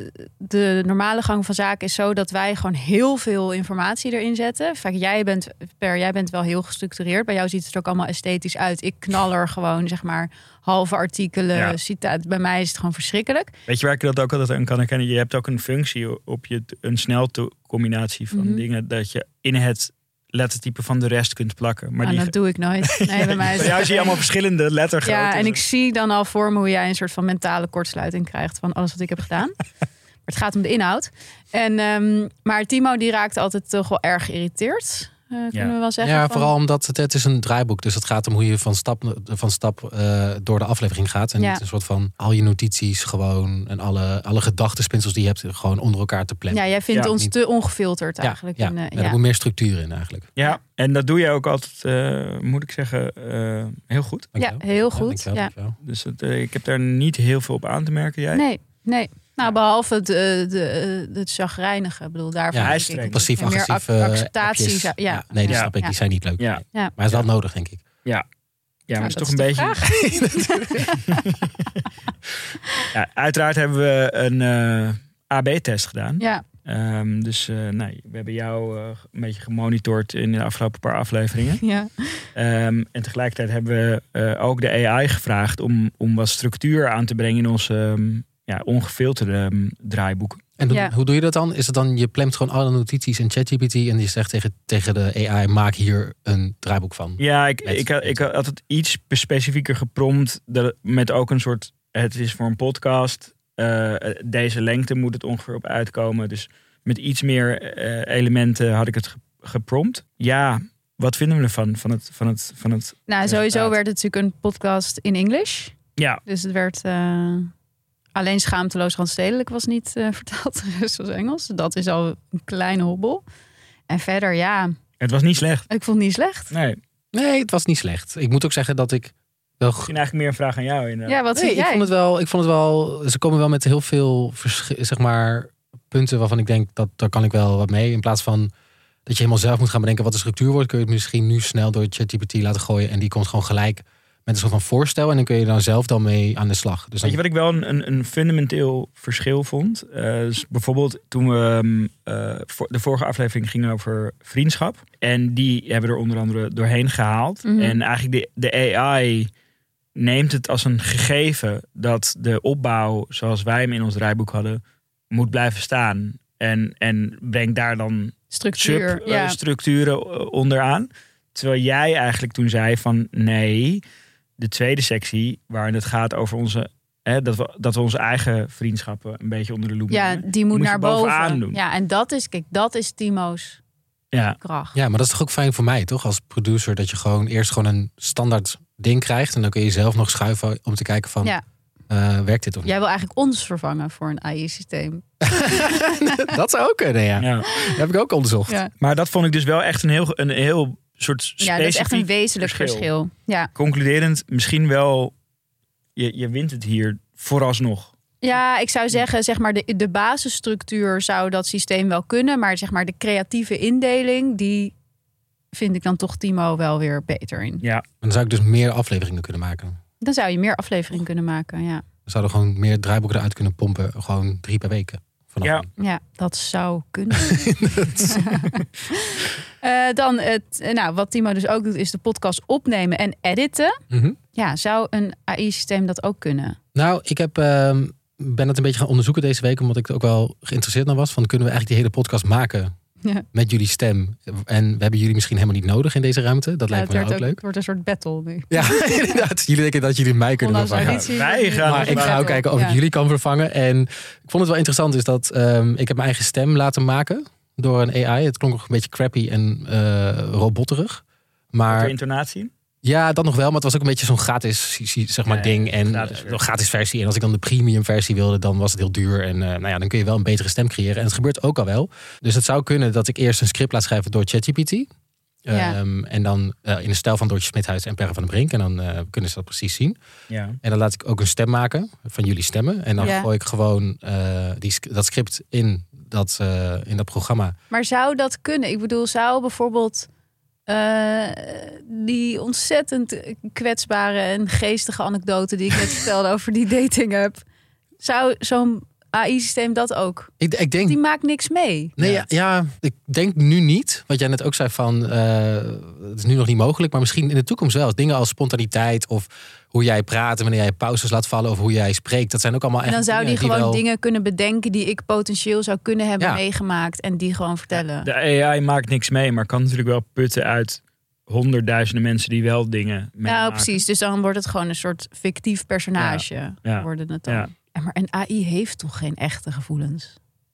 de normale gang van zaken is zo dat wij gewoon heel veel informatie erin zetten. Vaak jij bent, Per, jij bent wel heel gestructureerd. Bij jou ziet het er ook allemaal esthetisch uit. Ik knal er gewoon, zeg maar, halve artikelen, Ja. citaat. Bij mij is het gewoon verschrikkelijk. Weet je waar ik dat ook altijd aan kan herkennen? Je hebt ook een functie op je, een snelcombinatie van Mhm. dingen dat je in het lettertype van de rest kunt plakken. Maar Maar die, dat doe ik nooit. Nee, bij mij is bij jou het- zie je allemaal verschillende lettergroottes. Ja, en ik zie dan al voor me hoe jij een soort van mentale kortsluiting krijgt van alles wat ik heb gedaan. Maar het gaat om de inhoud. En, um, maar Timo die raakt altijd toch wel erg geïrriteerd. Uh, kunnen Ja. we wel zeggen. Ja, van- vooral omdat het, het is een draaiboek. Dus het gaat om hoe je van stap, van stap uh, door de aflevering gaat. En Ja. niet een soort van al je notities gewoon en alle, alle gedachtenspinsels die je hebt gewoon onder elkaar te plannen. Ja, jij vindt Ja, ons niet- te ongefilterd ja, eigenlijk. ja. En, uh, Ja, ja. er moet meer structuur in eigenlijk. Ja, en dat doe je ook altijd, uh, moet ik zeggen, uh, heel goed. Ja, Dankjewel. heel goed. dankjewel, Ja. dankjewel. Dus het, uh, ik heb daar niet heel veel op aan te merken. Jij? Nee, nee. Nou, behalve het, uh, de, uh, het chagrijnige. Ik bedoel, daarvan Ja, denk hij is ik- streng. Passief-agressief meer ac- uh, acceptatie. appjes. zou- Ja. Nee, die Ja. snap ik. Ja. Die zijn niet leuk. Ja. Nee. Ja. Maar het is wel nodig, denk ik. Ja. Ja, maar Nou, het is dat toch is een de beetje... Ja, uiteraard hebben we een uh, A B-test gedaan. Ja, Um, dus uh, nou, we hebben jou uh, een beetje gemonitord in de afgelopen paar afleveringen. ja. Um, en tegelijkertijd hebben we uh, ook de A I gevraagd om, om wat structuur aan te brengen in onze um, ja, ongefilterde um, draaiboeken. En hoe, Ja. hoe doe je dat dan? Is het dan, je plemt gewoon alle notities in ChatGPT en je zegt tegen, tegen de A I, maak hier een draaiboek van. Ja, ik, Met- ik, had- ik had het iets specifieker geprompt. Dat, met ook een soort, het is voor een podcast. Uh, deze lengte moet het ongeveer op uitkomen. Dus met iets meer uh, elementen had ik het ge- geprompt. Ja, wat vinden we ervan? Van het, van het, van het Nou, sowieso resultaat? werd het natuurlijk een podcast in English. Ja, Dus het werd uh, alleen schaamteloos randstedelijk was niet uh, vertaald. De rest was Engels. Dat is al een kleine hobbel. En verder, ja, het was niet slecht. ik vond het niet slecht. Nee, Nee, het was niet slecht. Ik moet ook zeggen dat ik wel... misschien eigenlijk meer een vraag aan jou. In, Ja, wat Nee, vind ik jij? vond het wel. Ik vond het wel. Ze komen wel met heel veel verschi- zeg maar punten waarvan ik denk dat daar kan ik wel wat mee. In plaats van dat je helemaal zelf moet gaan bedenken wat de structuur wordt, kun je het misschien nu snel door ChatGPT laten gooien en die komt gewoon gelijk met een soort van voorstel. En dan kun je dan zelf dan mee aan de slag. Dus dan... Weet je wat ik wel een, een, een fundamenteel verschil vond? Uh, dus bijvoorbeeld toen we uh, voor de vorige aflevering ging over vriendschap. En die hebben er onder andere doorheen gehaald. Mm-hmm. En eigenlijk de, de A I neemt het als een gegeven dat de opbouw zoals wij hem in ons draaiboek hadden moet blijven staan. En, en brengt daar dan Structuur, sub, ja. uh, structuren onderaan. Terwijl jij eigenlijk toen zei van nee, de tweede sectie waarin het gaat over onze, hè, dat, we, dat we onze eigen vriendschappen een beetje onder de loep Ja, nemen, die moet, moet naar boven. Doen. Ja, en dat is, kijk, dat is Timo's ja. kracht. Ja, maar dat is toch ook fijn voor mij, toch? Als producer, dat je gewoon eerst gewoon een standaard ding krijgt. En dan kun je zelf nog schuiven om te kijken van, Ja. uh, werkt dit of niet? Jij wil eigenlijk ons vervangen voor een A I-systeem. Dat zou ook kunnen, ja. Ja. Dat heb ik ook onderzocht. Ja. Maar dat vond ik dus wel echt een heel, een heel soort specifiek Ja, dat is echt een wezenlijk verschil. verschil. Ja. Concluderend, misschien wel, je, je wint het hier vooralsnog. Ja, ik zou zeggen, zeg maar, de, de basisstructuur zou dat systeem wel kunnen. Maar zeg maar de creatieve indeling, die vind ik dan toch Timo wel weer beter in. Ja. Dan zou ik dus meer afleveringen kunnen maken. Dan zou je meer afleveringen kunnen maken, ja. We zouden gewoon meer draaiboeken eruit kunnen pompen. Gewoon drie per week. Vanaf Ja. Ja, dat zou kunnen. uh, dan het, nou, wat Timo dus ook doet, is de podcast opnemen en editen. Mm-hmm. Ja, zou een A I-systeem dat ook kunnen? Nou, ik heb, uh, ben het een beetje gaan onderzoeken deze week, omdat ik er ook wel geïnteresseerd naar was. Van, kunnen we eigenlijk die hele podcast maken ja. met jullie stem? En we hebben jullie misschien helemaal niet nodig in deze ruimte. Dat ja, lijkt me nou ook, ook leuk. Het wordt een soort battle nu. Ja, inderdaad. Jullie denken dat jullie mij kunnen Ondanks vervangen. Ja, wij gaan maar ik ga ook kijken of ja. ik jullie kan vervangen. En ik vond het wel interessant is dat um, ik heb mijn eigen stem laten maken door een A I. Het klonk ook een beetje crappy en uh, robotterig. Maar de intonatie? Ja, dat nog wel. Maar het was ook een beetje zo'n gratis zeg maar, ja, ding. En gratis een gratis versie. En als ik dan de premium versie wilde, dan was het heel duur. En uh, nou ja, dan kun je wel een betere stem creëren. En het gebeurt ook al wel. Dus het zou kunnen dat ik eerst een script laat schrijven door ChatGPT. Ja. Um, en dan uh, in de stijl van Doortje Smithuis en Perre van den Brink. En dan uh, kunnen ze dat precies zien. Ja. En dan laat ik ook een stem maken van jullie stemmen. En dan ja. gooi ik gewoon uh, die, dat script in dat, uh, in dat programma. Maar zou dat kunnen? Ik bedoel, zou bijvoorbeeld uh, die ontzettend kwetsbare en geestige anekdote die ik net vertelde over die dating app, zou zo'n A I-systeem dat ook? Ik, ik denk, die maakt niks mee. Nee, Ja. ja. ja, ik denk nu niet. Wat jij net ook zei van, uh, het is nu nog niet mogelijk. Maar misschien in de toekomst wel. Dingen als spontaniteit of hoe jij praat en wanneer jij pauzes laat vallen of hoe jij spreekt. Dat zijn ook allemaal En dan echt zou die dingen gewoon wel... dingen kunnen bedenken die ik potentieel zou kunnen hebben Ja. meegemaakt en die gewoon vertellen. De A I maakt niks mee, maar kan natuurlijk wel putten uit honderdduizenden mensen die wel dingen meemaken. Ja, precies. Dus dan wordt het gewoon een soort fictief personage. Ja. Ja. Worden het dan. Ja. Ja, maar een A I heeft toch geen echte gevoelens?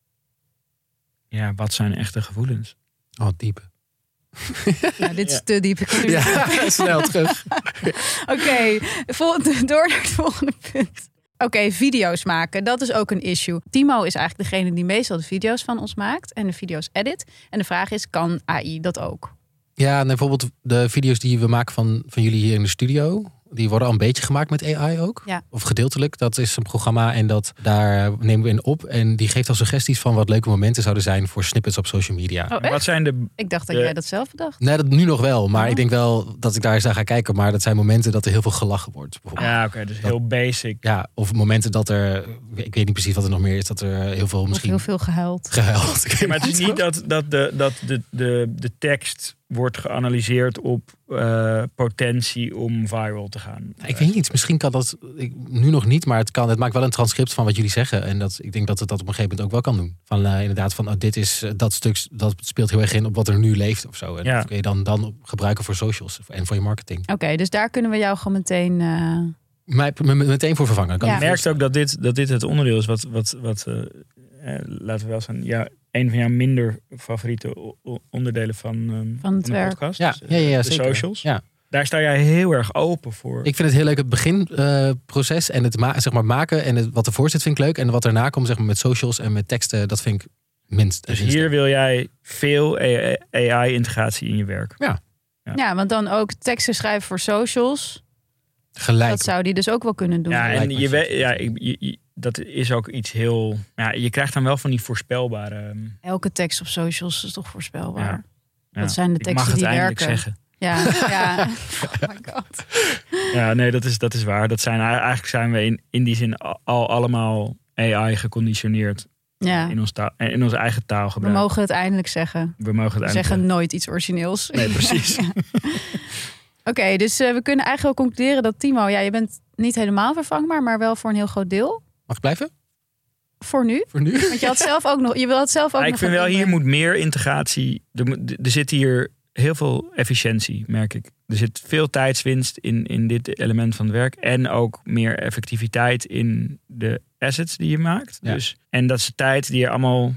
Ja, wat zijn echte gevoelens? Oh, diep. Ja, dit is Ja. te diep. Ik kan nu Ja, snel terug. Oké, okay, door naar het volgende punt. Oké, okay, video's maken. Dat is ook een issue. Timo is eigenlijk degene die meestal de video's van ons maakt. En de video's edit. En de vraag is, kan A I dat ook? Ja, en bijvoorbeeld de video's die we maken van, van jullie hier in de studio. Die worden al een beetje gemaakt met A I ook. Ja. Of gedeeltelijk. Dat is een programma en dat, daar nemen we in op. En die geeft al suggesties van wat leuke momenten zouden zijn voor snippets op social media. Oh, echt? Wat zijn de... Ik dacht dat de- jij dat zelf bedacht. Nee, dat nu nog wel. Maar Oh. ik denk wel dat ik daar eens naar ga kijken. Maar dat zijn momenten dat er heel veel gelachen wordt. Bijvoorbeeld. Ja, oké, dus heel basic. Ja, of momenten dat er... Ik weet niet precies wat er nog meer is. Dat er heel veel Of misschien heel veel gehuild. gehuild. Ik weet Maar het is niet dat, dat, de, dat de, de, de tekst wordt geanalyseerd op uh, potentie om viral te gaan. Ik weet niet, misschien kan dat ik, nu nog niet, maar het kan. Het maakt wel een transcript van wat jullie zeggen. En dat, ik denk dat het dat op een gegeven moment ook wel kan doen. Van uh, inderdaad, van oh, dit is uh, dat stuk, dat speelt heel erg in op wat er nu leeft of zo. En Ja. dat kun je dan, dan gebruiken voor socials en voor je marketing. Oké, okay, dus daar kunnen we jou gewoon meteen... Uh... Mij, me, me, meteen voor vervangen. Kan Ja. ik Je merkt ook dat dit, dat dit het onderdeel is wat, wat, wat uh, uh, laten we wel zijn, ja, een van jouw minder favoriete o- o- onderdelen van, um, Van het de werk. podcast. Ja, Dus, uh, ja, ja, ja, de zeker. socials. Ja. Daar sta jij heel erg open voor. Ik vind het heel leuk het beginproces uh, en het ma- zeg maar, maken en het, wat ervoor zit vind ik leuk. En wat daarna komt zeg maar, met socials en met teksten, dat vind ik minst. dus hier wil jij veel A I-integratie in je werk. Ja. ja, want dan ook teksten schrijven voor socials. Gelijk. Dat zou die dus ook wel kunnen doen. Ja, en Lijkt me je zo. weet, ja, je, je, je- dat is ook iets heel... Ja, je krijgt dan wel van die voorspelbare... um, Elke tekst op socials is toch voorspelbaar. Ja. ja, Dat zijn de ik teksten mag het die eindelijk werken. zeggen. Ja, ja. Oh my god. Ja, nee, dat is, dat is waar. Dat zijn, eigenlijk zijn we in, in die zin al allemaal A I geconditioneerd. Ja. In, ons taal, in onze eigen taal We gebruiken. mogen het eindelijk zeggen. We mogen het We eindelijk zeggen nooit iets origineels. Nee, precies. Ja. Oké, okay, dus uh, we kunnen eigenlijk wel concluderen dat Timo, ja, je bent niet helemaal vervangbaar, maar wel voor een heel groot deel. Mag ik blijven? Voor nu? Voor nu? Want je had zelf ook nog. Je wil het zelf ook ja, nog. Ik vind wel, hier moet meer integratie. Er, er zit hier heel veel efficiëntie, merk ik. Er zit veel tijdswinst in, in dit element van het werk. En ook meer effectiviteit in de assets die je maakt. Ja. Dus, en dat is de tijd die je allemaal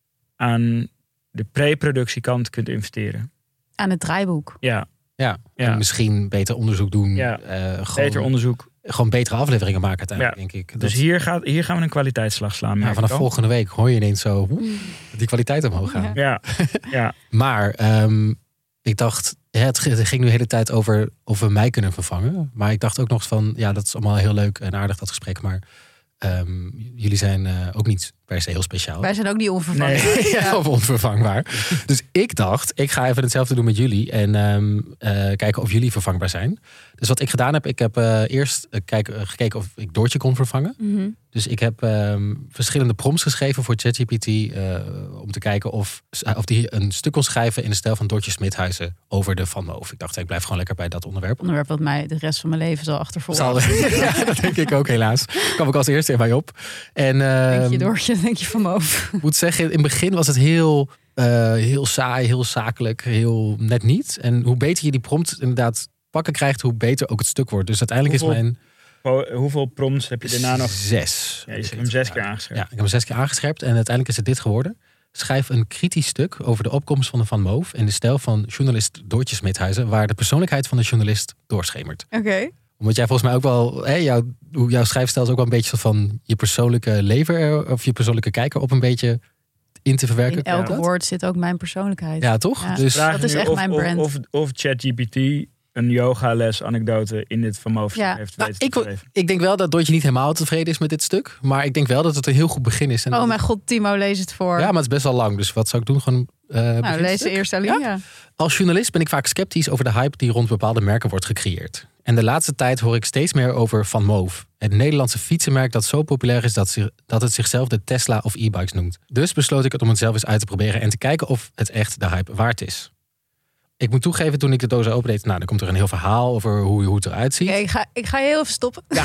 aan de pre-productiekant kunt investeren. Aan het draaiboek. Ja. Ja, Ja. en misschien beter onderzoek doen. Ja. Uh, gewoon, Beter onderzoek. Gewoon betere afleveringen maken uiteindelijk, Ja. denk ik. Dus Dat- hier, gaat, hier gaan we een kwaliteitsslag slaan. ja, merk vanaf ik al. volgende week hoor je ineens zo woe, die kwaliteit omhoog gaan. Ja. Ja, ja. Maar um, ik dacht, het ging nu de hele tijd over of we mij kunnen vervangen. Maar ik dacht ook nog van, ja, dat is allemaal heel leuk en aardig dat gesprek. Maar um, jullie zijn uh, ook niet per se heel speciaal. Wij zijn ook niet onvervangbaar. Nee. Ja, of onvervangbaar. Dus ik dacht, ik ga even hetzelfde doen met jullie. En um, uh, kijken of jullie vervangbaar zijn. Dus wat ik gedaan heb, ik heb uh, eerst uh, kijk, uh, gekeken of ik Doortje kon vervangen. Mm-hmm. Dus ik heb um, verschillende prompts geschreven voor ChatGPT. Uh, om te kijken of, of die een stuk kon schrijven in de stijl van Doortje Smithuizen over de Van Moof. Ik dacht, ik blijf gewoon lekker bij dat onderwerp. Onderwerp wat mij de rest van mijn leven zal achtervolgen. Zal, ja, dat denk ik ook helaas. Kwam ik als eerste in mij op. En, uh, denk je Doortje, denk je Van Moof. Ik moet zeggen, in het begin was het heel, uh, heel saai, heel zakelijk, heel net niet. En hoe beter je die prompt inderdaad pakken krijgt, hoe beter ook het stuk wordt. Dus uiteindelijk Hoeveel, is mijn... Hoeveel prompts heb je daarna nog? Zes. Ja, je hebt hem zes keer aangescherpt. Ja, ik heb hem zes keer aangescherpt. En uiteindelijk is het dit geworden. Schrijf een kritisch stuk over de opkomst van de Van Moof en de stijl van journalist Doortje Smithuizen, waar de persoonlijkheid van de journalist doorschemert. Oké. Okay. Omdat jij volgens mij ook wel, hè, jouw, jouw schrijfstijl is ook wel een beetje van je persoonlijke lever of je persoonlijke kijker op een beetje in te verwerken. In elk ja. woord zit ook mijn persoonlijkheid. Ja, toch? Ja. Dus dat is echt of, mijn brand. Of, of, of ChatGPT een yogales anekdote in dit Van Moof Ja. heeft nou, weten ik, te schrijven. ik denk wel dat Doortje niet helemaal tevreden is met dit stuk. Maar ik denk wel dat het een heel goed begin is. En oh dat mijn god, Timo, lees het voor. Ja, maar het is best wel lang. Dus wat zou ik doen? Gewoon, uh, nou, lees de eerste alinea. Ja? Als journalist ben ik vaak sceptisch over de hype die rond bepaalde merken wordt gecreëerd. En de laatste tijd hoor ik steeds meer over Van Moof. Het Nederlandse fietsenmerk dat zo populair is dat, zich, dat het zichzelf de Tesla of e-bikes noemt. Dus besloot ik het om het zelf eens uit te proberen en te kijken of het echt de hype waard is. Ik moet toegeven, toen ik de doos opendeed, nou, dan komt er een heel verhaal over hoe, hoe het eruit ziet. Okay, ik, ga, ik ga je heel even stoppen. Ja.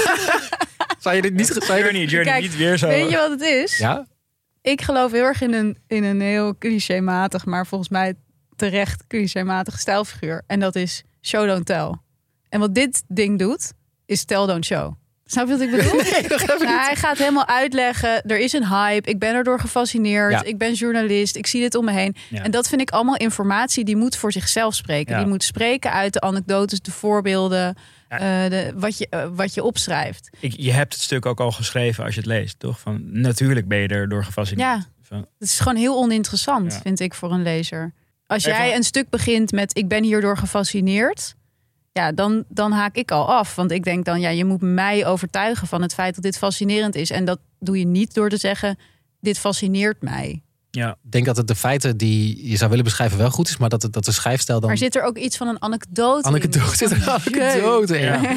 zou je dit niet... Zou je Journey, Journey, Kijk, niet weer zo. Weet je wat het is? Ja? Ik geloof heel erg in een, in een heel clichématig, maar volgens mij terecht clichématig stijlfiguur. En dat is show, don't tell. En wat dit ding doet, is tell, don't show. Snap je wat ik bedoel? Nee, dat heb ik nou, niet. hij gaat helemaal uitleggen. Er is een hype. Ik ben erdoor gefascineerd. Ja. Ik ben journalist. Ik zie dit om me heen. Ja. En dat vind ik allemaal informatie die moet voor zichzelf spreken. Ja. Die moet spreken uit de anekdotes, de voorbeelden, Ja. uh, de, wat, je, uh, wat je opschrijft. Ik, je hebt het stuk ook al geschreven als je het leest, toch? Van, natuurlijk ben je erdoor gefascineerd. Ja, Van, het is gewoon heel oninteressant, Ja. vind ik, voor een lezer. Als Even- jij een stuk begint met ik ben hierdoor gefascineerd, ja, dan, dan haak ik al af. Want ik denk dan, ja, je moet mij overtuigen van het feit dat dit fascinerend is. En dat doe je niet door te zeggen, dit fascineert mij. ja. Ik denk dat het de feiten die je zou willen beschrijven wel goed is, maar dat, het, dat de schrijfstijl dan... Maar zit er ook iets van een anekdote in? Anekdote, zit er een anekdote in? Ja.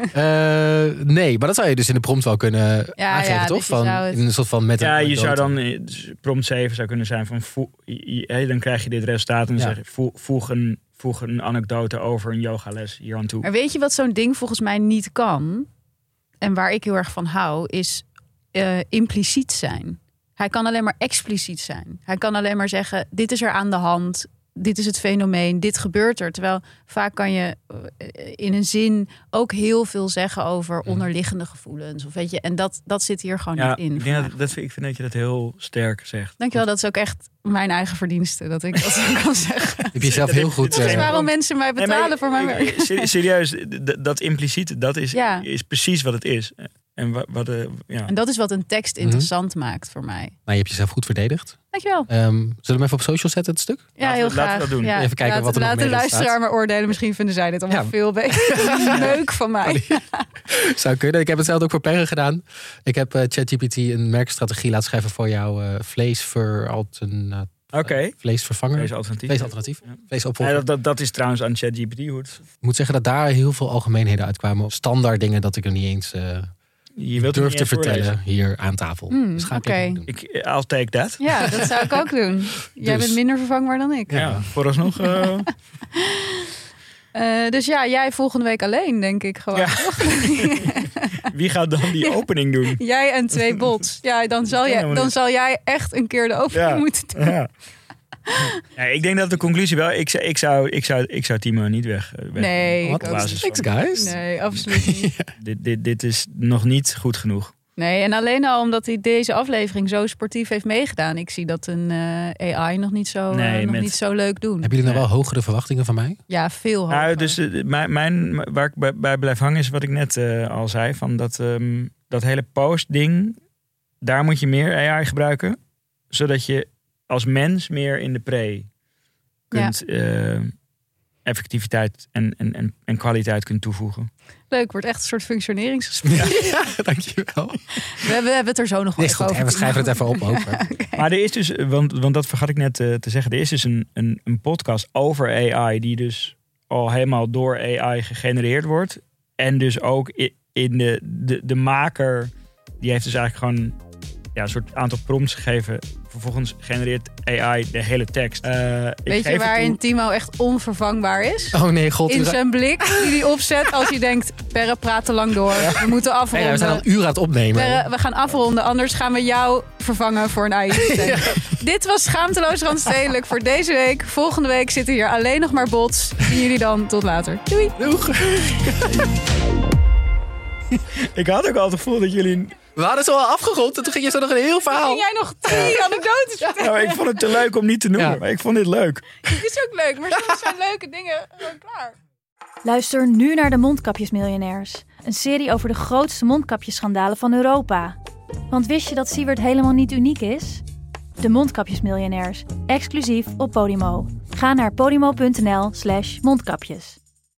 Uh, nee, maar dat zou je dus in de prompt wel kunnen Ja, aangeven, ja, toch? dus je Van, zou het- in een soort van met een Ja, je zou anekdote. dan, eh, dus prompt zeven zou kunnen zijn van, voeg, je- je- dan krijg je dit resultaat en dan Ja. zeg je, voeg, voeg, een, voeg een anekdote over een yogales hier aan toe. Maar weet je wat zo'n ding volgens mij niet kan? En waar ik heel erg van hou, is uh, impliciet zijn. Hij kan alleen maar expliciet zijn. Hij kan alleen maar zeggen, dit is er aan de hand. Dit is het fenomeen, dit gebeurt er. Terwijl vaak kan je uh, in een zin ook heel veel zeggen over onderliggende gevoelens. Of weet je, en dat, dat zit hier gewoon Ja, niet in. ik, denk dat, dat, vind- ik vind dat je dat heel sterk zegt. Dankjewel, dat is ook echt mijn eigen verdienste. Dat ik dat zo kan zeggen. Heb je zelf heel goed... Dat is uh, waarom mensen mij Nee, maar betalen ik- voor mijn ik- werk. ser- Serieus, d- dat impliciet, dat is, Ja. is precies wat het is. En wat, wat uh, ja. En dat is wat een tekst interessant maakt voor mij. Nou, je hebt jezelf goed verdedigd. Dankjewel. Um, zullen we hem even op social zetten, het stuk? Ja, Laten heel we- laten we graag. dat doen. Ja, Even kijken laten, wat er nog laten de meer in luisteraar staat. maar oordelen. Misschien vinden zij dit allemaal Ja. veel beter. Meuk van mij. Zou kunnen. Ik heb hetzelfde ook voor Perren gedaan. Ik heb uh, ChatGPT een merkstrategie laten schrijven voor jouw uh, vleesveralternatief. Oké. Okay. Vleesvervanger. Vleesalternatief. Vleesalternatief. Ja. Vleesopvolger. Ja, dat, dat is trouwens aan ChatGPT hoe het... Ik moet zeggen dat daar heel veel algemeenheden uitkwamen. Standaard dingen dat ik er niet eens uh, Je wilt durf niet te vertellen voorlezen. hier aan tafel. Mm, dus ga ik okay. even doen. Ik, I'll take that. Ja, dat zou ik ook doen. Jij Dus. bent minder vervangbaar dan ik. Ja, ja vooralsnog... Uh... Uh, dus ja, jij volgende week alleen, denk ik gewoon. Ja. Wie gaat dan die opening doen? Jij en twee bots. Ja, dan zal, jij, dan zal jij echt een keer de opening ja. moeten doen. Ja. Ja, ik denk dat de conclusie wel... Ik, ik, zou, ik, zou, ik zou Timo niet weg... weg nee, Wat? ik ook Thanks, guys. Nee, absoluut niet. ja. dit, dit, dit is nog niet goed genoeg. Nee, en alleen al omdat hij deze aflevering zo sportief heeft meegedaan. Ik zie dat een uh, A I nog niet zo, nee, uh, nog met... niet zo leuk doen. Hebben jullie nou nee. wel hogere verwachtingen van mij? Ja, veel hoger. Nou, dus uh, mijn, mijn, waar ik bij, bij blijf hangen is wat ik net uh, al zei. Van dat, um, dat hele post-ding, daar moet je meer A I gebruiken. Zodat je als mens meer in de pre kunt... Ja. Uh, effectiviteit en, en, en kwaliteit kunt toevoegen. Leuk, wordt echt een soort functioneringsgesprek. Ja, dankjewel. We hebben, we hebben het er zo nog wel nee, even goed, over. We schrijven het even op ook. Okay. Maar er is dus, want, want dat vergat ik net uh, te zeggen, er is dus een, een, een podcast over A I die dus al helemaal door A I gegenereerd wordt. En dus ook in de, de, de maker, die heeft dus eigenlijk gewoon ja, een soort aantal prompts gegeven. Vervolgens genereert A I de hele tekst. Uh, Weet je waarin Timo echt onvervangbaar is? Oh nee, god. In zijn blik die hij opzet als hij denkt... Perre, praat te lang door. We moeten afronden. Nee, we zijn al een uur aan het opnemen. Perre, we gaan afronden, anders gaan we jou vervangen voor een A I-systeem. Ja. Dit was Schaamteloos Randstedelijk voor deze week. Volgende week zitten hier alleen nog maar bots. Zien jullie dan. Tot later. Doei. Doeg. Ik had ook al het gevoel dat jullie... We hadden zo al afgerond en toen ging je zo nog een heel verhaal. Ging jij nog drie anekdotes vertellen? Nou, ik vond het te leuk om niet te noemen, ja. Maar ik vond dit leuk. Het is ook leuk, maar soms zijn leuke dingen gewoon klaar. Luister nu naar de Mondkapjesmiljonairs. Een serie over de grootste mondkapjesschandalen van Europa. Want wist je dat Siewert helemaal niet uniek is? De Mondkapjesmiljonairs, exclusief op Podimo. Ga naar podimo punt n l slash mondkapjes.